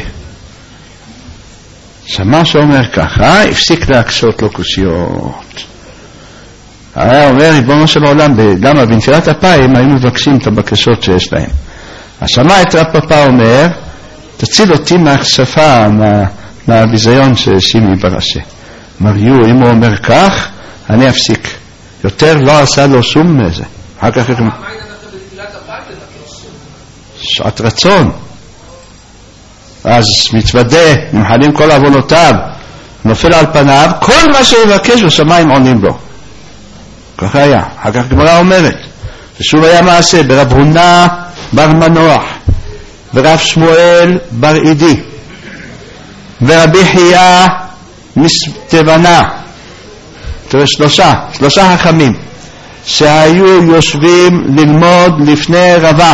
שמע שאומר ככה, הפסיק להקשות לו קושיות. היה אומר, ריבונו של עולם, למה בנפילת אפיים היינו מבקשים את הבקשות שיש להם. אז שמע את רב פפה אומר, תציל אותי מהכשפה, מה, מהביזיון ששימי בראשה. אמר, יו, אם הוא אומר כך, אני אפסיק. יותר לא עשה לו שום מזה. אחר כך... מה היית בנפילת אפיים לבקש? שעת רצון. אז מתוודה, ממחלים כל עוונותיו, נופל על פניו, כל מה שהוא מבקש בשמיים עונים לו. ככה היה. אחר כך גמרא אומרת, ושוב היה מעשה ברב הונא בר מנוח, ורב שמואל בר עידי, ורבי חייא מסתבנה, תראה שלושה, שלושה חכמים, שהיו יושבים ללמוד לפני רבה.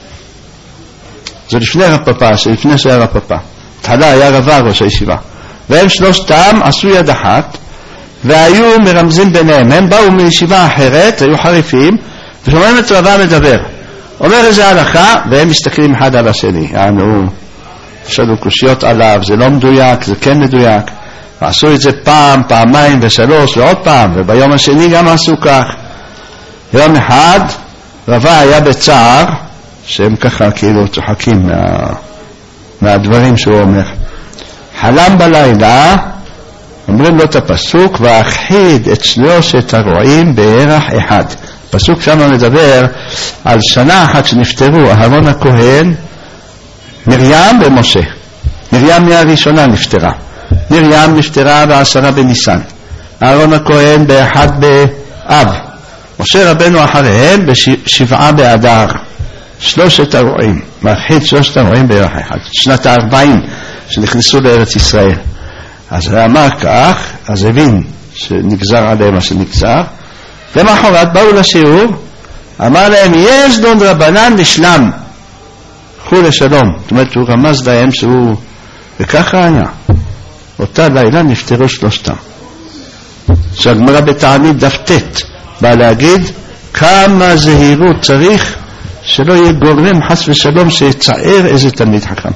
זה לפני רב פפה, לפני שהיה רב פפה. תחילה היה רבה ראש הישיבה. והם שלושתם עשו יד אחת, והיו מרמזים ביניהם. הם באו מישיבה אחרת, היו חריפים, ושומעים את רבה מדבר. אומר איזה הלכה, והם מסתכלים אחד על השני. יענו, יש לנו קושיות עליו, זה לא מדויק, זה כן מדויק. ועשו את זה פעם, פעמיים ושלוש, ועוד פעם, וביום השני גם עשו כך. יום אחד, רבה היה בצער, שהם ככה כאילו צוחקים מה, מהדברים שהוא אומר. חלם בלילה, אומרים לו את הפסוק, ואחיד את שלושת הרועים בערך אחד. פסוק שם מדבר על שנה אחת שנפטרו, אהרון הכהן, מרים ומשה. מרים מהראשונה נפטרה. מרים נפטרה בעשרה בניסן. אהרון הכהן באחד באב. משה רבנו אחריהם בשבעה באדר. שלושת הרועים, מאחיד שלושת הרועים בערך אחד. שנת הארבעים שנכנסו לארץ ישראל. אז הוא אמר כך, אז הבין שנגזר עליהם מה שנגזר. למחרת באו לשיעור, אמר להם, יש דון רבנן לשלם, קחו לשלום. זאת אומרת, הוא רמז להם שהוא, וככה היה. אותה לילה נפטרו שלושתם. שהגמרא בתענית דף ט' בא להגיד, כמה זהירות צריך שלא יהיה גורם חס ושלום שיצער איזה תלמיד חכם.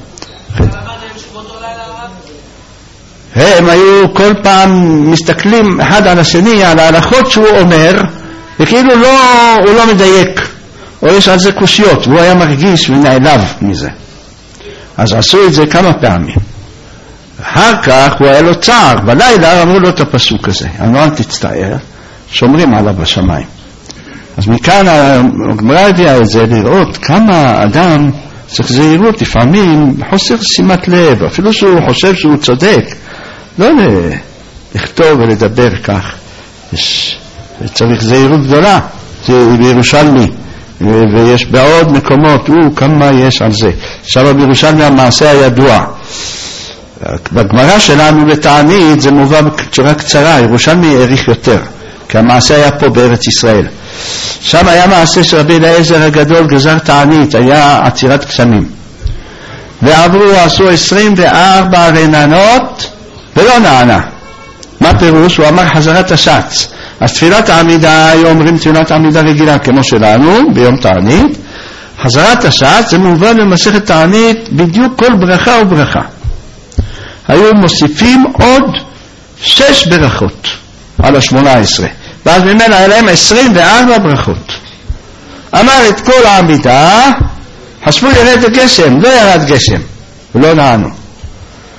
הם היו כל פעם מסתכלים אחד על השני על ההלכות שהוא אומר, וכאילו לא, הוא לא מדייק, או יש על זה קושיות, והוא היה מרגיש ונעלב מזה. אז עשו את זה כמה פעמים. אחר כך הוא היה לו צער, בלילה אמרו לו את הפסוק הזה, אל תצטער, שומרים עליו בשמיים. אז מכאן הגמרא הביאה את זה לראות כמה אדם צריך זהירות, לפעמים חוסר שימת לב, אפילו שהוא חושב שהוא צודק, לא לכתוב ולדבר כך. יש, צריך זהירות גדולה, זה בירושלמי, ויש בעוד מקומות, הוא כמה יש על זה. עכשיו בירושלמי המעשה הידוע. בגמרא שלנו לתענית זה מובא בצורה קצרה, ירושלמי העריך יותר, כי המעשה היה פה בארץ ישראל. שם היה מעשה שרבי אליעזר הגדול גזר תענית, היה עצירת קסמים. ועברו, עשו עשרים וארבע רננות, ולא נענה. מה פירוש? הוא אמר חזרת השץ. אז תפילת העמידה, היו אומרים תפילת העמידה רגילה כמו שלנו, ביום תענית. חזרת השץ זה מובן במסכת תענית בדיוק כל ברכה וברכה. היו מוסיפים עוד שש ברכות על השמונה עשרה. ואז ממנה היה להם עשרים וארבע ברכות. אמר את כל העמידה, חשבו ירד גשם, לא ירד גשם, ולא נענו.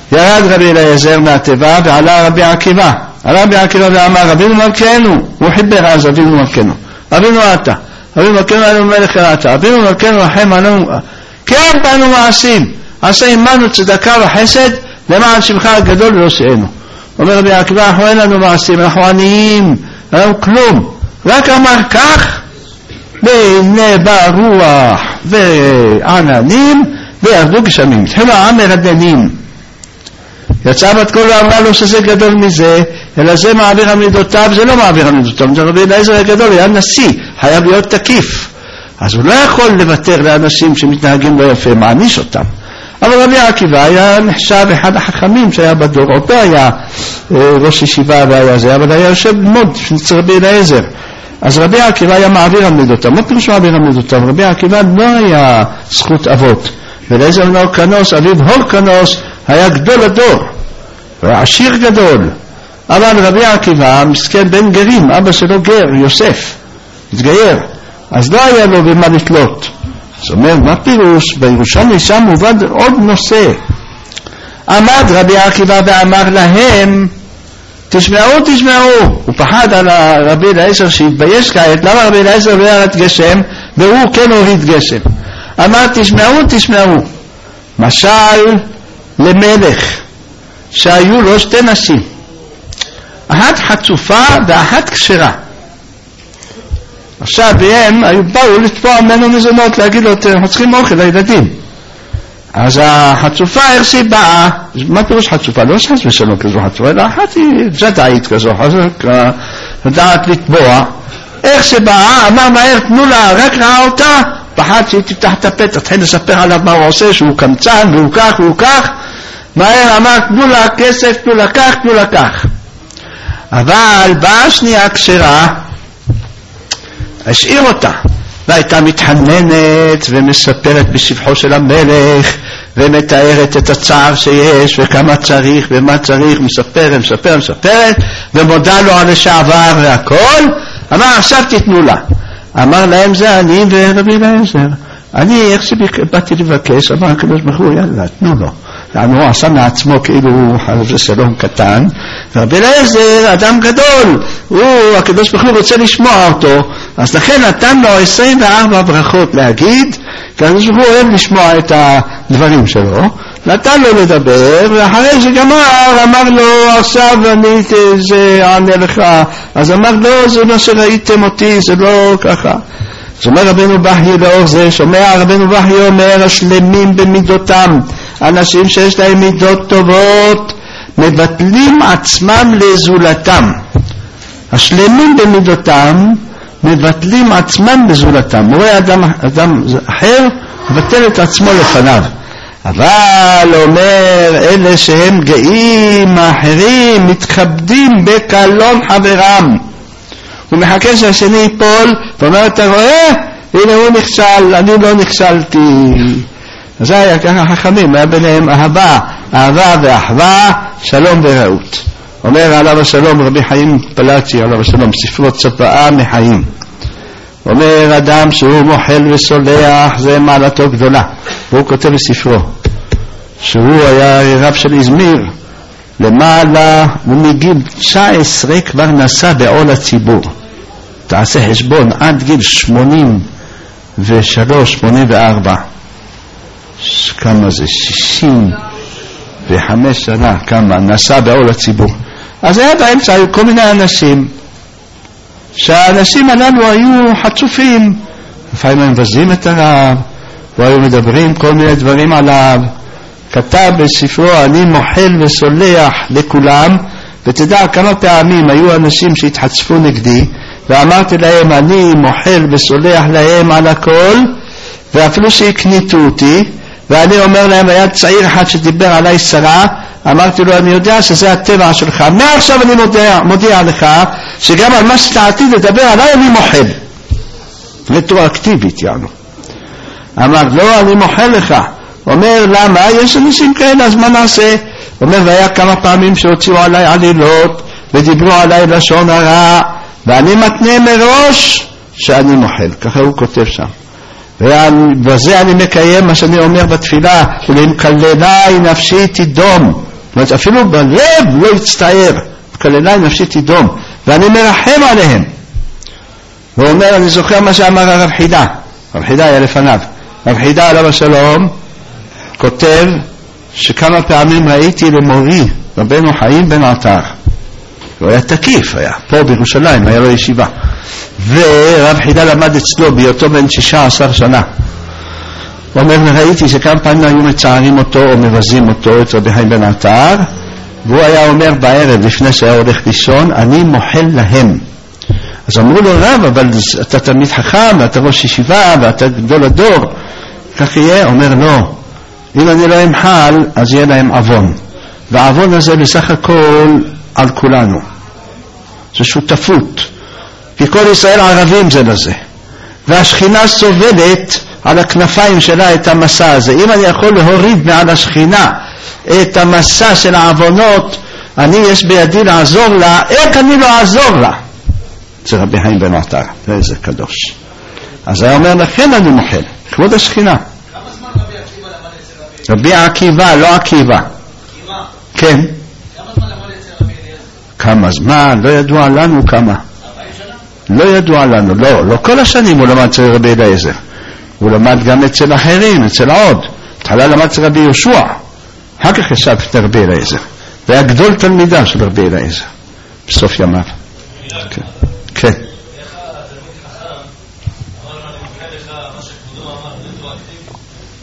ירד רבי אליעזר מהתיבה ועלה רבי עקיבא. עלה רבי עקיבא ואמר, רבינו מלכנו, הוא חיבר אז רבינו מלכנו, רבינו אתה, רבינו מלכנו עלינו מלך אתה, רבינו מלכנו רחם עלינו, כן בנו מעשים, עשה עמנו צדקה וחסד, למען שמך הגדול ולעושנו. אומר רבי עקיבא, אנחנו אין לנו מעשים, אנחנו עניים, אין לנו כלום, רק אמר כך, והנה בא רוח ועננים וירדו גשמים, התחילו העם מרדנים. יצא בת קול ואמרה לו שזה גדול מזה, אלא זה מעביר על מידותיו, זה לא מעביר על מידותיו, זה רבי אליעזר הגדול, היה נשיא, חייב להיות תקיף, אז הוא לא יכול לוותר לאנשים שמתנהגים לא יפה, מעניש אותם. אבל רבי עקיבא היה נחשב אחד החכמים שהיה בדור, עוד לא היה ראש ישיבה והיה זה, אבל היה יושב ללמוד אצל רבי אליעזר. אז רבי עקיבא היה מעביר על מידותיו. מה פירוש מעביר על מידותיו? רבי עקיבא לא היה זכות אבות, ואליעזר בן הורקנוס, אביו הורקנוס, היה גדול הדור, היה עשיר גדול. אבל רבי עקיבא מסכן בן גרים, אבא שלו גר, יוסף, התגייר, אז לא היה לו במה לתלות. זאת אומרת, מה פירוש? בירושלמי שם מובן עוד נושא. עמד רבי עקיבא ואמר להם, תשמעו, תשמעו. הוא פחד על רבי אליעזר שהתבייש כעת, למה רבי אליעזר לא ירד גשם והוא כן הוריד גשם. אמר, תשמעו, תשמעו. משל למלך שהיו לו שתי נשים, אחת חצופה ואחת כשרה. עכשיו הם היו באו לתפוע ממנו מזונות, להגיד לו, אנחנו צריכים אוכל לילדים. אז החצופה איך שהיא באה, מה פירוש חצופה? לא שחס ושלום כזו חצופה, אלא אחת היא ג'דאית כזו, לדעת לתבוע. איך שבאה, אמר מהר, תנו לה, רק ראה אותה, פחד שהיא תפתח את הפה, תתחיל לספר עליו מה הוא עושה, שהוא קמצן, והוא כך, והוא כך. מהר אמר, תנו לה כסף, תנו לה כך, תנו לה כך. אבל באה שנייה כשרה, השאיר אותה, והייתה מתחננת ומספרת בשבחו של המלך, ומתארת את הצער שיש, וכמה צריך, ומה צריך, מספרת, מספרת, מספרת, ומודה לו על לשעבר והכל. אמר, עכשיו תתנו לה. אמר להם, זה אני ורבי אליעזר. אני, איך שבאתי לבקש, אמר הקדוש ברוך הוא, יאללה, תנו לו. הוא עשה מעצמו כאילו חלב שלום קטן, ורבי אליעזר אדם גדול, הוא, הקדוש ברוך הוא רוצה לשמוע אותו, אז לכן נתן לו עשרים וארבע ברכות להגיד, כי הקדוש ברוך הוא אוהב לשמוע את הדברים שלו, נתן לו לדבר, ואחרי שגמר אמר לו, עכשיו אני זה אענה לך. אז אמר לו, זה מה שראיתם אותי, זה לא ככה. אז אומר רבנו בכי לאור זה, שומע רבנו בכי אומר, השלמים במידותם, אנשים שיש להם מידות טובות מבטלים עצמם לזולתם. השלמים במידותם מבטלים עצמם לזולתם. הוא רואה אדם, אדם אחר מבטל את עצמו לפניו. אבל אומר, אלה שהם גאים, האחרים מתכבדים בקלון חברם. הוא מחכה שהשני ייפול, ואומר, אתה רואה? הנה הוא נכשל, אני לא נכשלתי. אז זה היה ככה חכמים, היה ביניהם אהבה, אהבה ואחווה, שלום ורעות. אומר עליו השלום רבי חיים פלאצ'י, עליו השלום, ספרו צוואה מחיים. אומר אדם שהוא מוחל וסולח, זה מעלתו גדולה. והוא כותב בספרו, שהוא היה רב של איזמיר, למעלה, ומגיל תשע עשרה כבר נסע בעול הציבור. תעשה חשבון, עד גיל שמונים ושלוש, שמונים וארבע. כמה זה? שישים וחמש שנה, כמה נסע בעול הציבור. אז היה באמצע, היו כל מיני אנשים, שהאנשים הללו היו חצופים, לפעמים הם מבזים את הרב, והיו מדברים כל מיני דברים עליו. כתב בספרו, אני מוחל וסולח לכולם, ותדע כמה פעמים היו אנשים שהתחצפו נגדי, ואמרתי להם, אני מוחל וסולח להם על הכל, ואפילו שהקניתו אותי, ואני אומר להם, היה צעיר אחד שדיבר עליי שרה, אמרתי לו, אני יודע שזה הטבע שלך, מעכשיו אני מודיע, מודיע לך, שגם על מה שאתה עתיד לדבר עליי, אני מוחל. רטרואקטיבית, יענו. אמר, לא, אני מוחל לך. אומר, למה? יש אנשים כאלה, אז מה נעשה? אומר, והיה כמה פעמים שהוציאו עליי עלילות, ודיברו עליי לשון הרע, ואני מתנה מראש שאני מוחל. ככה הוא כותב שם. ובזה אני מקיים מה שאני אומר בתפילה, ולמקללי נפשי תדום. זאת אומרת, אפילו בלב לא יצטער, כללה נפשי תדום, ואני מרחם עליהם. הוא אומר, אני זוכר מה שאמר הרב חידה, הרב חידה היה לפניו, הרב חידה עליו השלום כותב שכמה פעמים ראיתי למורי רבנו חיים בן עטר, הוא היה תקיף, היה פה בירושלים, היה לו ישיבה, ורב חידה למד אצלו בהיותו בן שישה עשר שנה. הוא אומר, ראיתי שכמה פעמים היו מצערים אותו או מבזים אותו, את רבי חיים בן עטר, והוא היה אומר בערב לפני שהיה הולך לישון, אני מוחל להם. אז אמרו לו, רב, אבל אתה תלמיד חכם, ואתה ראש ישיבה, ואתה גדול הדור, כך יהיה? אומר, לא, אם אני לא אמחל, אז יהיה להם עוון, והעוון הזה בסך הכל על כולנו, זה שותפות, כי כל ישראל ערבים זה לזה, והשכינה סובלת על הכנפיים שלה את המסע הזה. אם אני יכול להוריד מעל השכינה את המסע של העוונות, אני יש בידי לעזור לה, איך אני לא אעזור לה? זה רבי חיים בן עטר, זה קדוש. אז היה אומר, לכן אני מוחל, כבוד השכינה. כמה זמן רבי עקיבא למד אצל רבי? רבי עקיבא, לא עקיבא. עקיבא? כן. כמה זמן למד אצל רבי אליעזר? כמה זמן? לא ידוע לנו כמה. ארבעים שנה? לא ידוע לנו, לא, לא כל השנים הוא למד אצל רבי אליעזר. הוא למד גם אצל אחרים, אצל העוד. התחלה למד אצל רבי יהושע, אחר כך ישב לפני רבי אליעזר. והיה גדול תלמידה של רבי אליעזר בסוף ימיו. כן. כן. איך התלמיד חכם אמר לנו, אני מוכן לך מה שכבודו אמר, רטרואקטיבי,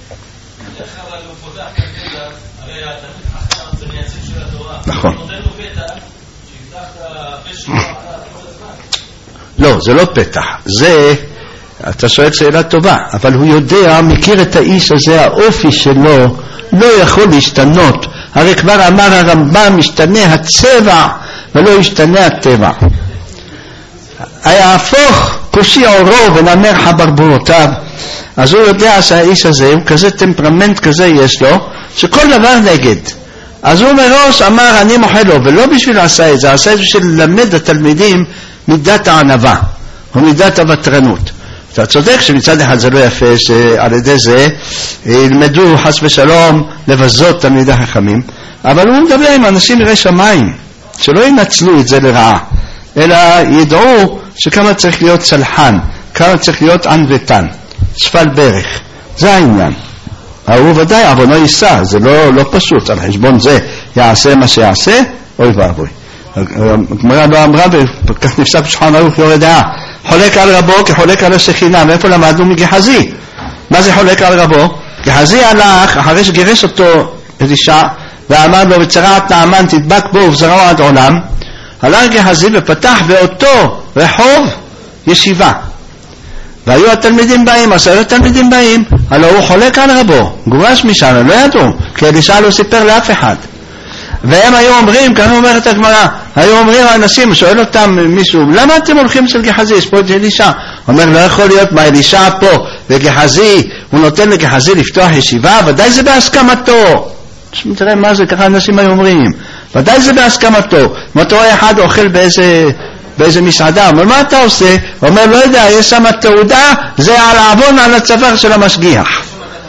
איך אבל הוא פותח כרגע, הרי התלמיד חכם זה מייצג של התורה, נכון. הוא נותן לו פתח שיפתח את הפה שלו כל הזמן. לא, זה לא פתח, זה, אתה שואל שאלה טובה, אבל הוא יודע, מכיר את האיש הזה, האופי שלו לא יכול להשתנות. הרי כבר אמר הרמב"ם, משתנה הצבע ולא ישתנה הטבע. היהפוך כושי עורו ונאמר חברבורותיו. אז הוא יודע שהאיש הזה הוא כזה טמפרמנט כזה יש לו, שכל דבר נגד. אז הוא מראש אמר אני מוחל לו, ולא בשביל עשה את זה, עשה את זה בשביל ללמד התלמידים מידת הענווה ומידת הוותרנות. אתה צודק שמצד אחד זה לא יפה שעל ידי זה ילמדו חס ושלום לבזות תלמידי חכמים, אבל הוא מדבר עם אנשים יראי שמיים שלא ינצלו את זה לרעה, אלא ידעו שכמה צריך להיות צלחן, כמה צריך להיות ענוותן, שפל ברך, זה העניין. הוא ודאי עוונו יישא, זה לא, לא פשוט, על חשבון זה יעשה מה שיעשה, אוי ואבוי. הגמרא לא אמרה, וכך נפסק בשולחן ערוך יורה דעה, חולק על רבו כחולק על השכינה. מאיפה למדנו? מגחזי. מה זה חולק על רבו? גחזי הלך אחרי שגירש אותו אלישע ואמר לו וצרעת נעמן תדבק בו ובזרעו עד עולם, הלך גחזי ופתח באותו רחוב ישיבה, והיו התלמידים באים, עשרת התלמידים באים, הלא הוא חולק על רבו, גורש משם, לא ידעו, כי אלישע לא סיפר לאף אחד. והם היו אומרים, כאן אומרת הגמרא, היו אומרים האנשים, שואל אותם מישהו, למה אתם הולכים אצל גחזי? יש פה את אלישע. אומר, לא יכול להיות מה אלישע פה וגחזי, הוא נותן לגחזי לפתוח ישיבה, ודאי זה בהסכמתו. תראה מה זה, ככה אנשים היו אומרים, ודאי זה בהסכמתו. אם אתה רואה אחד אוכל באיזה, באיזה מסעדה, אומר, מה אתה עושה? הוא אומר, לא יודע, יש שם תעודה, זה על העוון על הצוואר של המשגיח.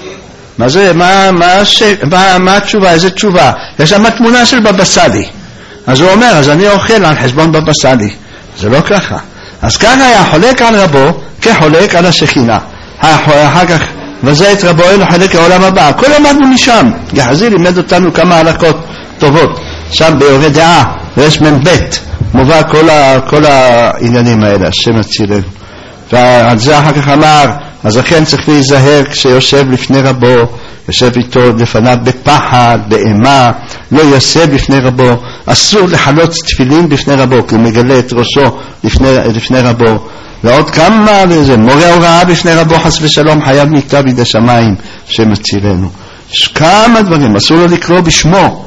מה זה, מה, מה, ש... מה, מה התשובה, איזה תשובה? יש שם תמונה של בבא סאלי. אז הוא אומר, אז אני אוכל על חשבון בבא סאלי. זה לא ככה. אז כאן היה חולק על רבו כחולק על השכינה. אחר כך, וזה את רבו אלו חולק העולם הבא. כל למדנו משם. גחזי לימד אותנו כמה הלכות טובות. שם ביורה דעה, ויש מבית, מובא כל, ה... כל העניינים האלה, השם הצילנו. ועל זה אחר כך אמר, אז לכן צריך להיזהר כשיושב לפני רבו, יושב איתו לפניו בפחד, באימה, לא יושב לפני רבו, אסור לחלוץ תפילין בפני רבו, כי הוא מגלה את ראשו לפני, לפני רבו, ועוד כמה לזה, מורה הוראה בפני רבו חס ושלום, חייב מיתה בידי שמיים שמצילנו. יש כמה דברים, אסור לו לקרוא בשמו,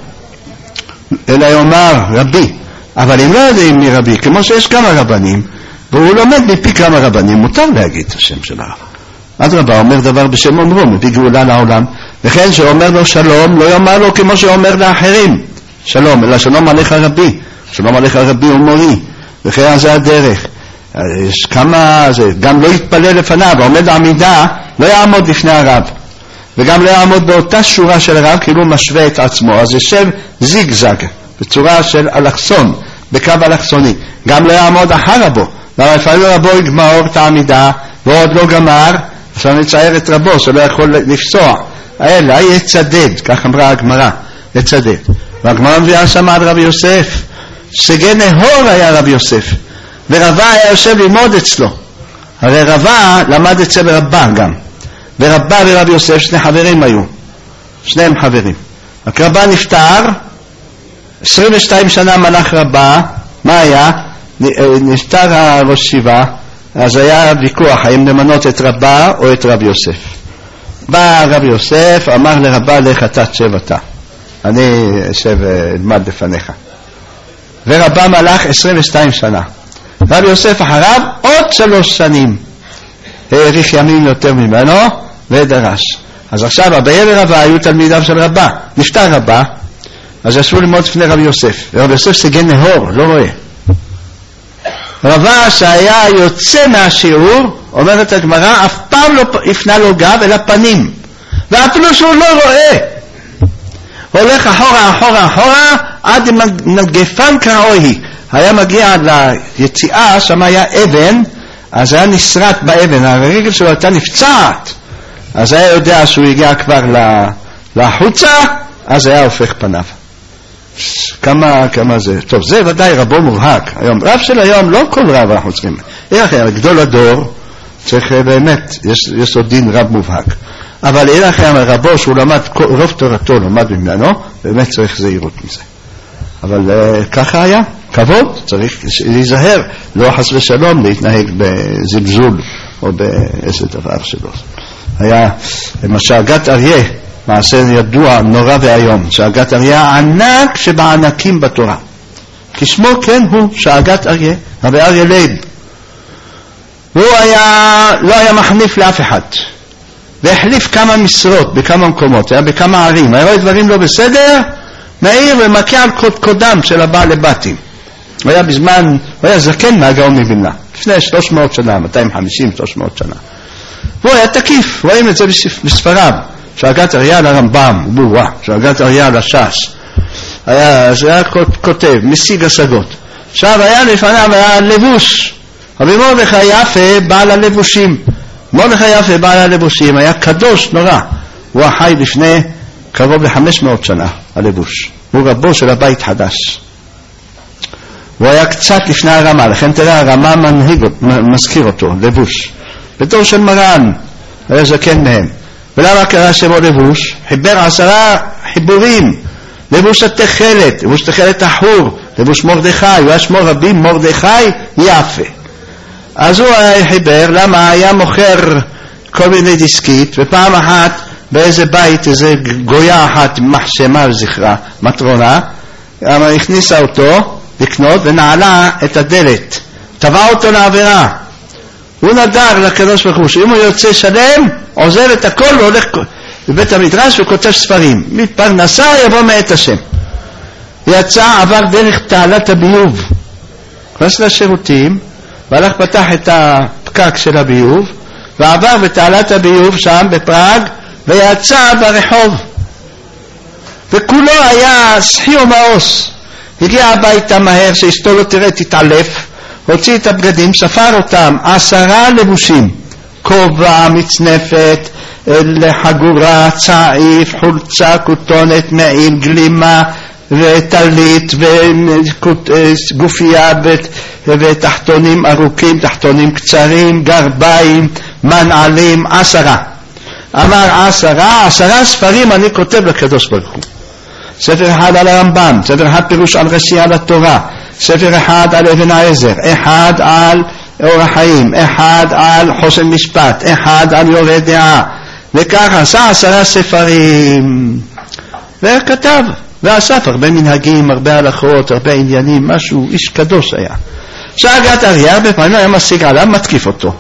אלא יאמר רבי, אבל אם לא יודעים מי רבי, כמו שיש כמה רבנים, והוא לומד מפי כמה רבנים, מותר להגיד את השם של הרב. אדרבה, אומר דבר בשם אומרו, מביא גאולה לעולם. וכן שאומר לו שלום, לא יאמר לו כמו שאומר לאחרים שלום, אלא שלום עליך רבי, שלום עליך רבי ומורי, וכן זה הדרך. יש כמה, זה, גם לא יתפלל לפניו, עומד עמידה, לא יעמוד לפני הרב. וגם לא יעמוד באותה שורה של רב, כאילו משווה את עצמו, אז יושב זיגזג, בצורה של אלכסון, בקו אלכסוני. גם לא יעמוד אחר רבו, לפעמים רבו יגמור את העמידה, ועוד לא גמר, אפשר לצייר את רבו, שלא יכול לפסוע, אלא יצדד, כך אמרה הגמרא, יצדד. והגמרא מביאה שם עד רבי יוסף, סגי נהור היה רבי יוסף, ורבה היה יושב ללמוד אצלו. הרי רבה למד אצל רבה גם, ורבה ורבי יוסף שני חברים היו, שניהם חברים. רק רבה נפטר, עשרים ושתיים שנה מלך רבה, מה היה? נפטר הראש שיבה, אז היה ויכוח האם למנות את רבה או את רבי יוסף. בא רבי יוסף, אמר לרבה לך אתה תשב אתה, אני אשב אלמד לפניך. ורבה מלך עשרים ושתיים שנה, רבי יוסף אחריו עוד שלוש שנים, האריך ימים יותר ממנו ודרש. אז עכשיו אביי ורבה היו תלמידיו של רבה, נפטר רבה, אז ישבו ללמוד לפני רבי יוסף, ורבי יוסף סגי נהור, לא רואה. רבה שהיה יוצא מהשיעור, אומרת הגמרא, אף פעם לא הפנה לו גב אלא פנים, ואפילו שהוא לא רואה, הולך אחורה אחורה אחורה עד מגפן כראוי. היה מגיע ליציאה, שם היה אבן, אז היה נסרט באבן, הרגל שלו הייתה נפצעת, אז היה יודע שהוא הגיע כבר לחוצה, אז היה הופך פניו. כמה, כמה זה, טוב, זה ודאי רבו מובהק. היום, רב של היום, לא כל רב אנחנו צריכים, איך היה, גדול הדור, צריך באמת, יש, יש עוד דין רב מובהק. אבל איך היה רבו שהוא למד, רוב תורתו למד ממנו, באמת צריך זהירות מזה. אבל uh, ככה היה, כבוד, צריך להיזהר, לא חס ושלום להתנהג בזלזול או באיזה דבר שלו. היה משאגת אריה, מעשה ידוע נורא והיום, שאגת אריה ענק שבענקים בתורה, כשמו כן הוא שאגת אריה, רבי אריה לייב. הוא היה, לא היה מחניף לאף אחד, והחליף כמה משרות בכמה מקומות, היה בכמה ערים, היה רואה דברים לא בסדר, מעיר ומכה על קודקודם של הבעל בתים. הוא היה בזמן, הוא היה זקן מהגאון מווילנה, לפני שלוש מאות שנה, מאתיים וחמישים שלוש מאות שנה. והוא היה תקיף, רואים את זה בספריו, שאגת אריה לרמב"ם, בואה, שאגת אריה לש"ס, היה, זה היה כותב, משיג השגות. עכשיו היה לפניו, היה לבוש, רבי מרדכי יפה, בעל הלבושים, מרדכי יפה, בעל הלבושים, היה קדוש נורא, הוא החי לפני קרוב ל-חמש מאות שנה, הלבוש, הוא רבו של הבית חדש. הוא היה קצת לפני הרמה, לכן תראה, הרמה מנהיג, מזכיר אותו, לבוש, בתור של מרן, היה זקן מהם. ולמה קרא שמו לבוש? חיבר עשרה חיבורים, לבוש התחלת, לבוש תחלת החור, לבוש מרדכי, הוא היה שמו רבי מרדכי יפה. אז הוא היה חיבר, למה היה מוכר כל מיני דיסקית, ופעם אחת באיזה בית, איזה גויה אחת, מחשמה וזכרה, מטרונה, הכניסה אותו לקנות ונעלה את הדלת, טבע אותו לעבירה. הוא נדר לקדוש ברוך הוא, שאם הוא יוצא שלם, עוזב את הכל והולך לבית המדרש וכותב ספרים. מפרנסה יבוא מאת השם. יצא, עבר דרך תעלת הביוב. נכנס לשירותים, והלך פתח את הפקק של הביוב, ועבר בתעלת הביוב שם בפראג, ויצא ברחוב. וכולו היה שחי ומאוס. הגיע הביתה מהר, שאשתו לא תראה תתעלף, הוציא את הבגדים, ספר אותם, עשרה לבושים, כובע, מצנפת, חגורה, צעיף, חולצה, כותונת, מעיל, גלימה, וטלית, וגופייה, ותחתונים ארוכים, תחתונים קצרים, גרביים, מנעלים, עשרה. אמר עשרה, עשרה ספרים אני כותב לקדוש ברוך הוא. ספר אחד על הרמב"ם, ספר אחד פירוש על רש"י על התורה, ספר אחד על אבן העזר, אחד על אור החיים, אחד על חוסן משפט, אחד על יורה דעה, וככה עשה עשרה ספרים, וכתב, ואסף הרבה מנהגים, הרבה הלכות, הרבה עניינים, משהו, איש קדוש היה. שאגת אריה, הרבה פעמים היה משיג עליו, מתקיף אותו.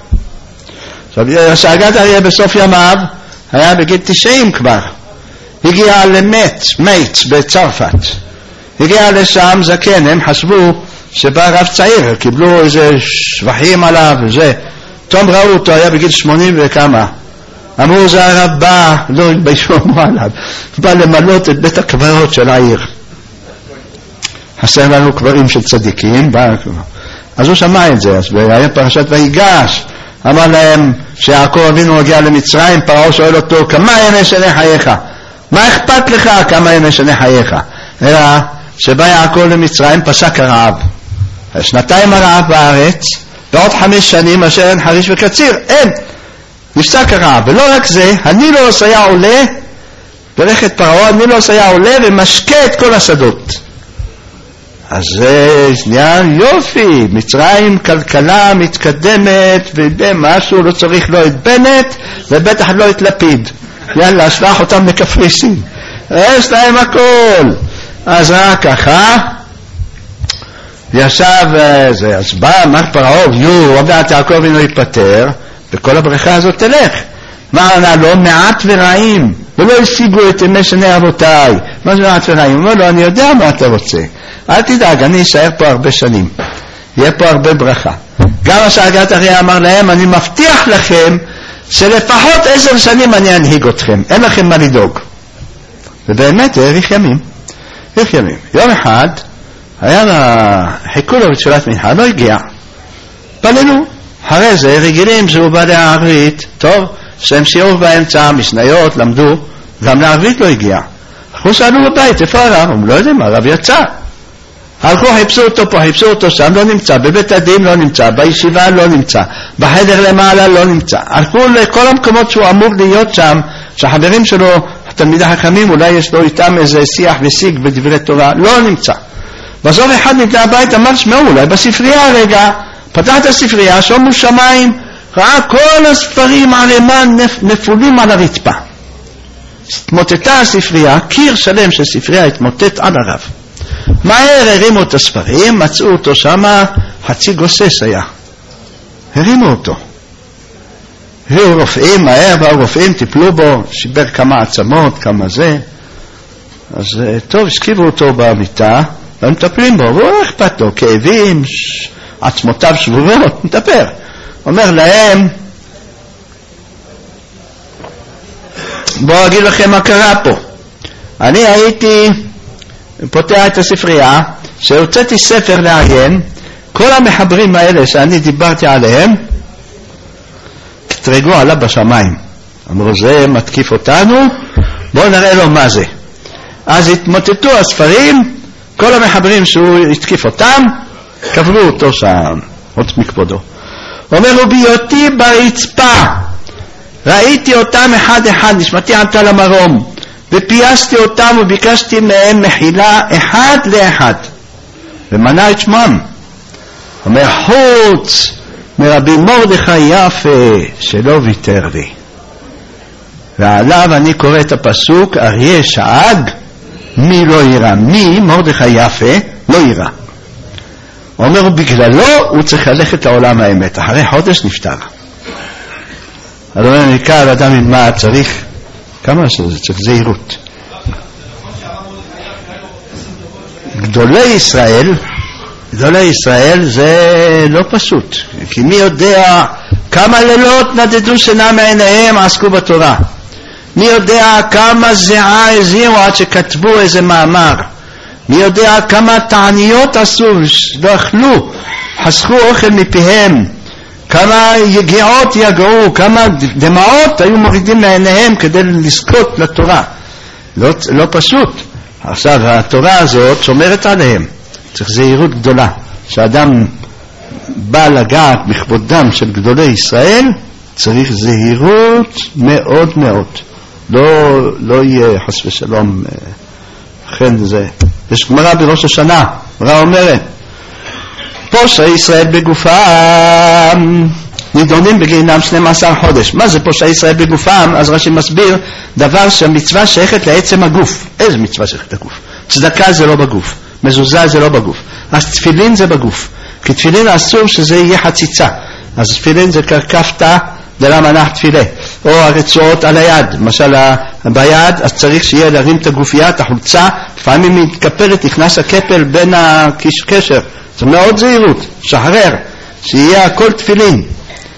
שאגת אריה בסוף ימיו, היה בגיל תשעים כבר, הגיע למת, מת בצרפת, הגיע לשם זקן, הם חשבו שבא רב צעיר, קיבלו איזה שבחים עליו וזה, תום ראו אותו, היה בגיל שמונים וכמה, אמרו זה הרב בא, לא התביישו אמרו עליו, בא למלות את בית הקברות של העיר. חסר לנו קברים של צדיקים, בא, אז הוא שמע את זה, אז היה פרשת ויגש, אמר להם שיעקב אבינו הגיע למצרים, פרעה שואל אותו כמה ימי שני חייך? מה אכפת לך כמה ימי שני חייך? אלא שבא יעקב למצרים פסק הרעב, שנתיים הרעב בארץ, ועוד חמש שנים אשר אין חריש וקציר, אין, נפסק הרעב. ולא רק זה, הנילוס היה עולה, ברכת פרעה, הנילוס היה עולה ומשקה את כל השדות. אז זה נהיה יופי, מצרים כלכלה מתקדמת ובמשהו, לא צריך לא את בנט ובטח לא את לפיד, יאללה שלח אותם לקפריסין, יש להם הכל. אז רק ככה ישב זה, אז בא מר פרעה, יו, עוד מעט יעקב אבינו ייפטר וכל הבריכה הזאת תלך. מה ענה לו? מעט ורעים, ולא השיגו את ימי שני אבותיי. מה זה מעט ורעים? הוא אומר לו, אני יודע מה אתה רוצה, אל תדאג, אני אשאר פה הרבה שנים, יהיה פה הרבה ברכה. גם השאגת הרי אמר להם, אני מבטיח לכם שלפחות עשר שנים אני אנהיג אתכם, אין לכם מה לדאוג. ובאמת האריך ימים, האריך ימים. יום אחד היה לה, חיכו לו בתפילת מנחה, לא הגיע, פללו. אחרי זה רגילים שהוא בא לערבית, טוב, שהם שיעור באמצע, משניות, למדו, גם לערבית לא הגיע. אנחנו שאלו בבית, איפה הרב? הם לא יודעים, הרב יצא. הלכו, חיפשו אותו פה, חיפשו אותו שם, לא נמצא, בבית הדין לא נמצא, בישיבה לא נמצא, בחדר למעלה לא נמצא. הלכו לכל המקומות שהוא אמור להיות שם, שהחברים שלו, התלמידי החכמים, אולי יש לו איתם איזה שיח ושיג בדברי תורה, לא נמצא. בסוף אחד נקרא הבית, אמר, שמעו, אולי בספרייה הרגע, פתח את הספרייה, שומו שמיים, ראה כל הספרים ערימה נפולים על הרצפה. התמוטטה הספרייה, קיר שלם של ספרייה התמוטט על הרב. מהר הרימו את הספרים, מצאו אותו שמה, חצי גוסס היה. הרימו אותו. הביאו רופאים, מהר באו רופאים, טיפלו בו, שיבר כמה עצמות, כמה זה. אז טוב, השכיבו אותו במיטה, והם מטפלים בו, והוא לא אכפת לו, כאבים, ש... עצמותיו שבורות, מטפר. אומר להם, בואו אגיד לכם מה קרה פה. אני הייתי פותח את הספרייה, שהוצאתי ספר לעיין, כל המחברים האלה שאני דיברתי עליהם, תתרגו עליו בשמיים. אמרו, זה מתקיף אותנו, בואו נראה לו מה זה. אז התמוטטו הספרים, כל המחברים שהוא התקיף אותם, קבלו אותו שם, עוד מכבודו. אומר, ובהיותי ברצפה, ראיתי אותם אחד אחד, נשמתי ענתה למרום, ופייסתי אותם וביקשתי מהם מחילה אחד לאחד, ומנה את שמם. אומר, חוץ מרבי מרדכי יפה, שלא ויתר לי. ועליו אני קורא את הפסוק, אריה שאג, מי לא ירא? מי, מרדכי יפה, לא ירא. הוא אומר, בגללו הוא צריך ללכת לעולם האמת. אחרי חודש נפטר. אז הוא אומר, נקרא על אדם עם מה צריך, כמה שזה, צריך זהירות. גדולי ישראל, גדולי ישראל זה לא פשוט. כי מי יודע כמה לילות נדדו שינה מעיניהם, עסקו בתורה. מי יודע כמה זיעה הזיעו עד שכתבו איזה מאמר. מי יודע כמה תעניות עשו, לא אכלו, חסכו אוכל מפיהם, כמה יגיעות יגעו, כמה דמעות היו מורידים מעיניהם כדי לזכות לתורה. לא, לא פשוט. עכשיו התורה הזאת שומרת עליהם, צריך זהירות גדולה. כשאדם בא לגעת בכבודם של גדולי ישראל, צריך זהירות מאוד מאוד. לא, לא יהיה חס ושלום, לכן זה. יש גמרא בראש השנה, גמרא אומרת, פושעי ישראל בגופם נידונים בגיהינום שנים עשר חודש. מה זה פושעי ישראל בגופם? אז רש"י מסביר דבר שהמצווה שייכת לעצם הגוף. איזה מצווה שייכת לגוף? צדקה זה לא בגוף, מזוזה זה לא בגוף, אז תפילין זה בגוף, כי תפילין אסור שזה יהיה חציצה. אז תפילין זה כרקפתא דלמנח תפילה, או הרצועות על היד, למשל ביד, אז צריך שיהיה להרים את הגופייה, את החולצה, לפעמים היא מתקפלת, נכנס הקפל בין הקשר, זה מאוד זהירות, שחרר, שיהיה הכל תפילין.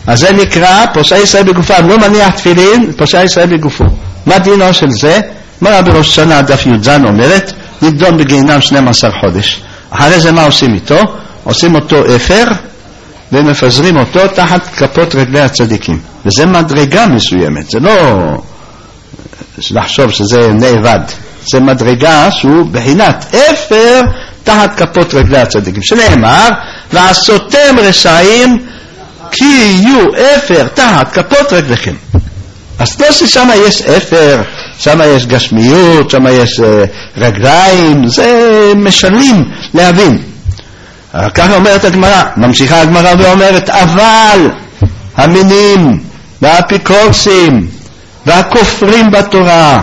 אז זה נקרא פושע ישראל בגופם, לא מניח תפילין, פושע ישראל בגופו. מה דינו של זה? מה בראש השנה דף י"ז אומרת? נידון בגיהינום שנים עשר חודש. אחרי זה מה עושים איתו? עושים אותו אפר ומפזרים אותו תחת כפות רגלי הצדיקים. וזה מדרגה מסוימת, זה לא לחשוב שזה נאבד, זה מדרגה שהוא בחינת אפר תחת כפות רגלי הצדיקים, שנאמר ועשותם רשעים כי יהיו אפר תחת כפות רגליכם. אז לא ששם יש אפר, שם יש גשמיות, שם יש uh, רגליים, זה משלים להבין. ככה אומרת הגמרא, ממשיכה הגמרא ואומרת, אבל המינים והאפיקורסים והכופרים בתורה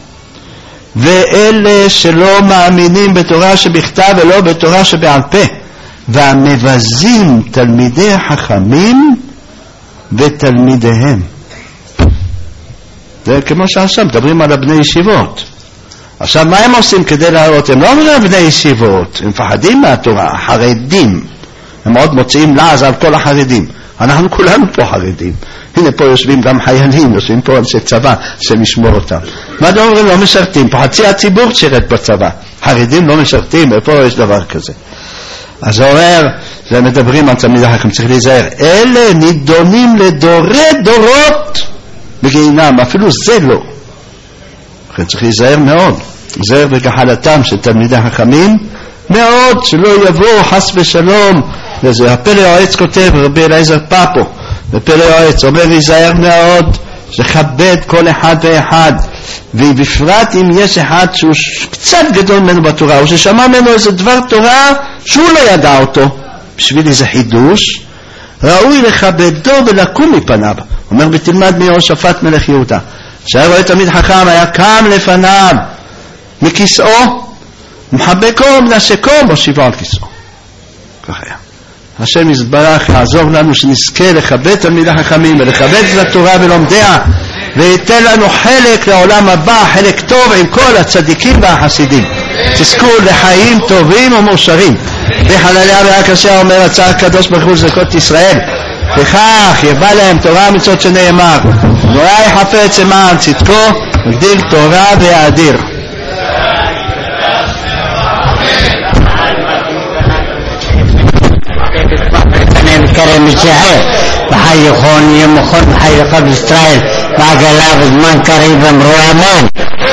ואלה שלא מאמינים בתורה שבכתב ולא בתורה שבעל פה והמבזים תלמידי חכמים ותלמידיהם. זה כמו שעכשיו מדברים על הבני ישיבות. עכשיו מה הם עושים כדי להראות? הם לא אומרים בני ישיבות, הם מפחדים מהתורה, החרדים. הם עוד מוצאים לעז על כל החרדים. אנחנו כולנו פה חרדים. הנה פה יושבים גם חיילים, יושבים פה אנשי צבא שמשמור אותם. מה אתם אומרים? לא משרתים. פה חצי הציבור שירת בצבא. חרדים לא משרתים, ופה יש דבר כזה. אז הוא אומר, זה מדברים על תלמידי חכם, צריך להיזהר. אלה נידונים לדורי דורות בגיהינום, אפילו זה לא. לכן צריך להיזהר מאוד. להיזהר בגחלתם של תלמידי חכמים, מאוד שלא יבואו חס ושלום. וזה הפלא יועץ כותב, רבי אליעזר פאפו, בפלא יועץ אומר להיזהר מאוד, לכבד כל אחד ואחד, ובפרט אם יש אחד שהוא קצת גדול ממנו בתורה, או ששמע ממנו איזה דבר תורה שהוא לא ידע אותו, בשביל איזה חידוש, ראוי לכבדו ולקום מפניו. אומר בתלמד מיהושפט מלך יהודה, שהיה רואה תלמיד חכם, היה קם לפניו מכיסאו, מחבקו ומנשקו, מושיבו על כיסאו. כך היה. השם יזברך יעזור לנו שנזכה לכבד תלמידי חכמים ולכבד את התורה ולומדיה, וייתן לנו חלק לעולם הבא, חלק טוב עם כל הצדיקים והחסידים. תזכו לחיים טובים ומאושרים. בחלליה והקשה אומר הצער הקדוש ברוך הוא לזכות ישראל, וכך יבא להם תורה ומצוות שנאמר, נורא יחפץ למען צדקו וגדיל תורה ויאדיר. كرم الشهر بحي خون يوم خون بحي قبل إسرائيل بعجلة بزمان قريب امرو امان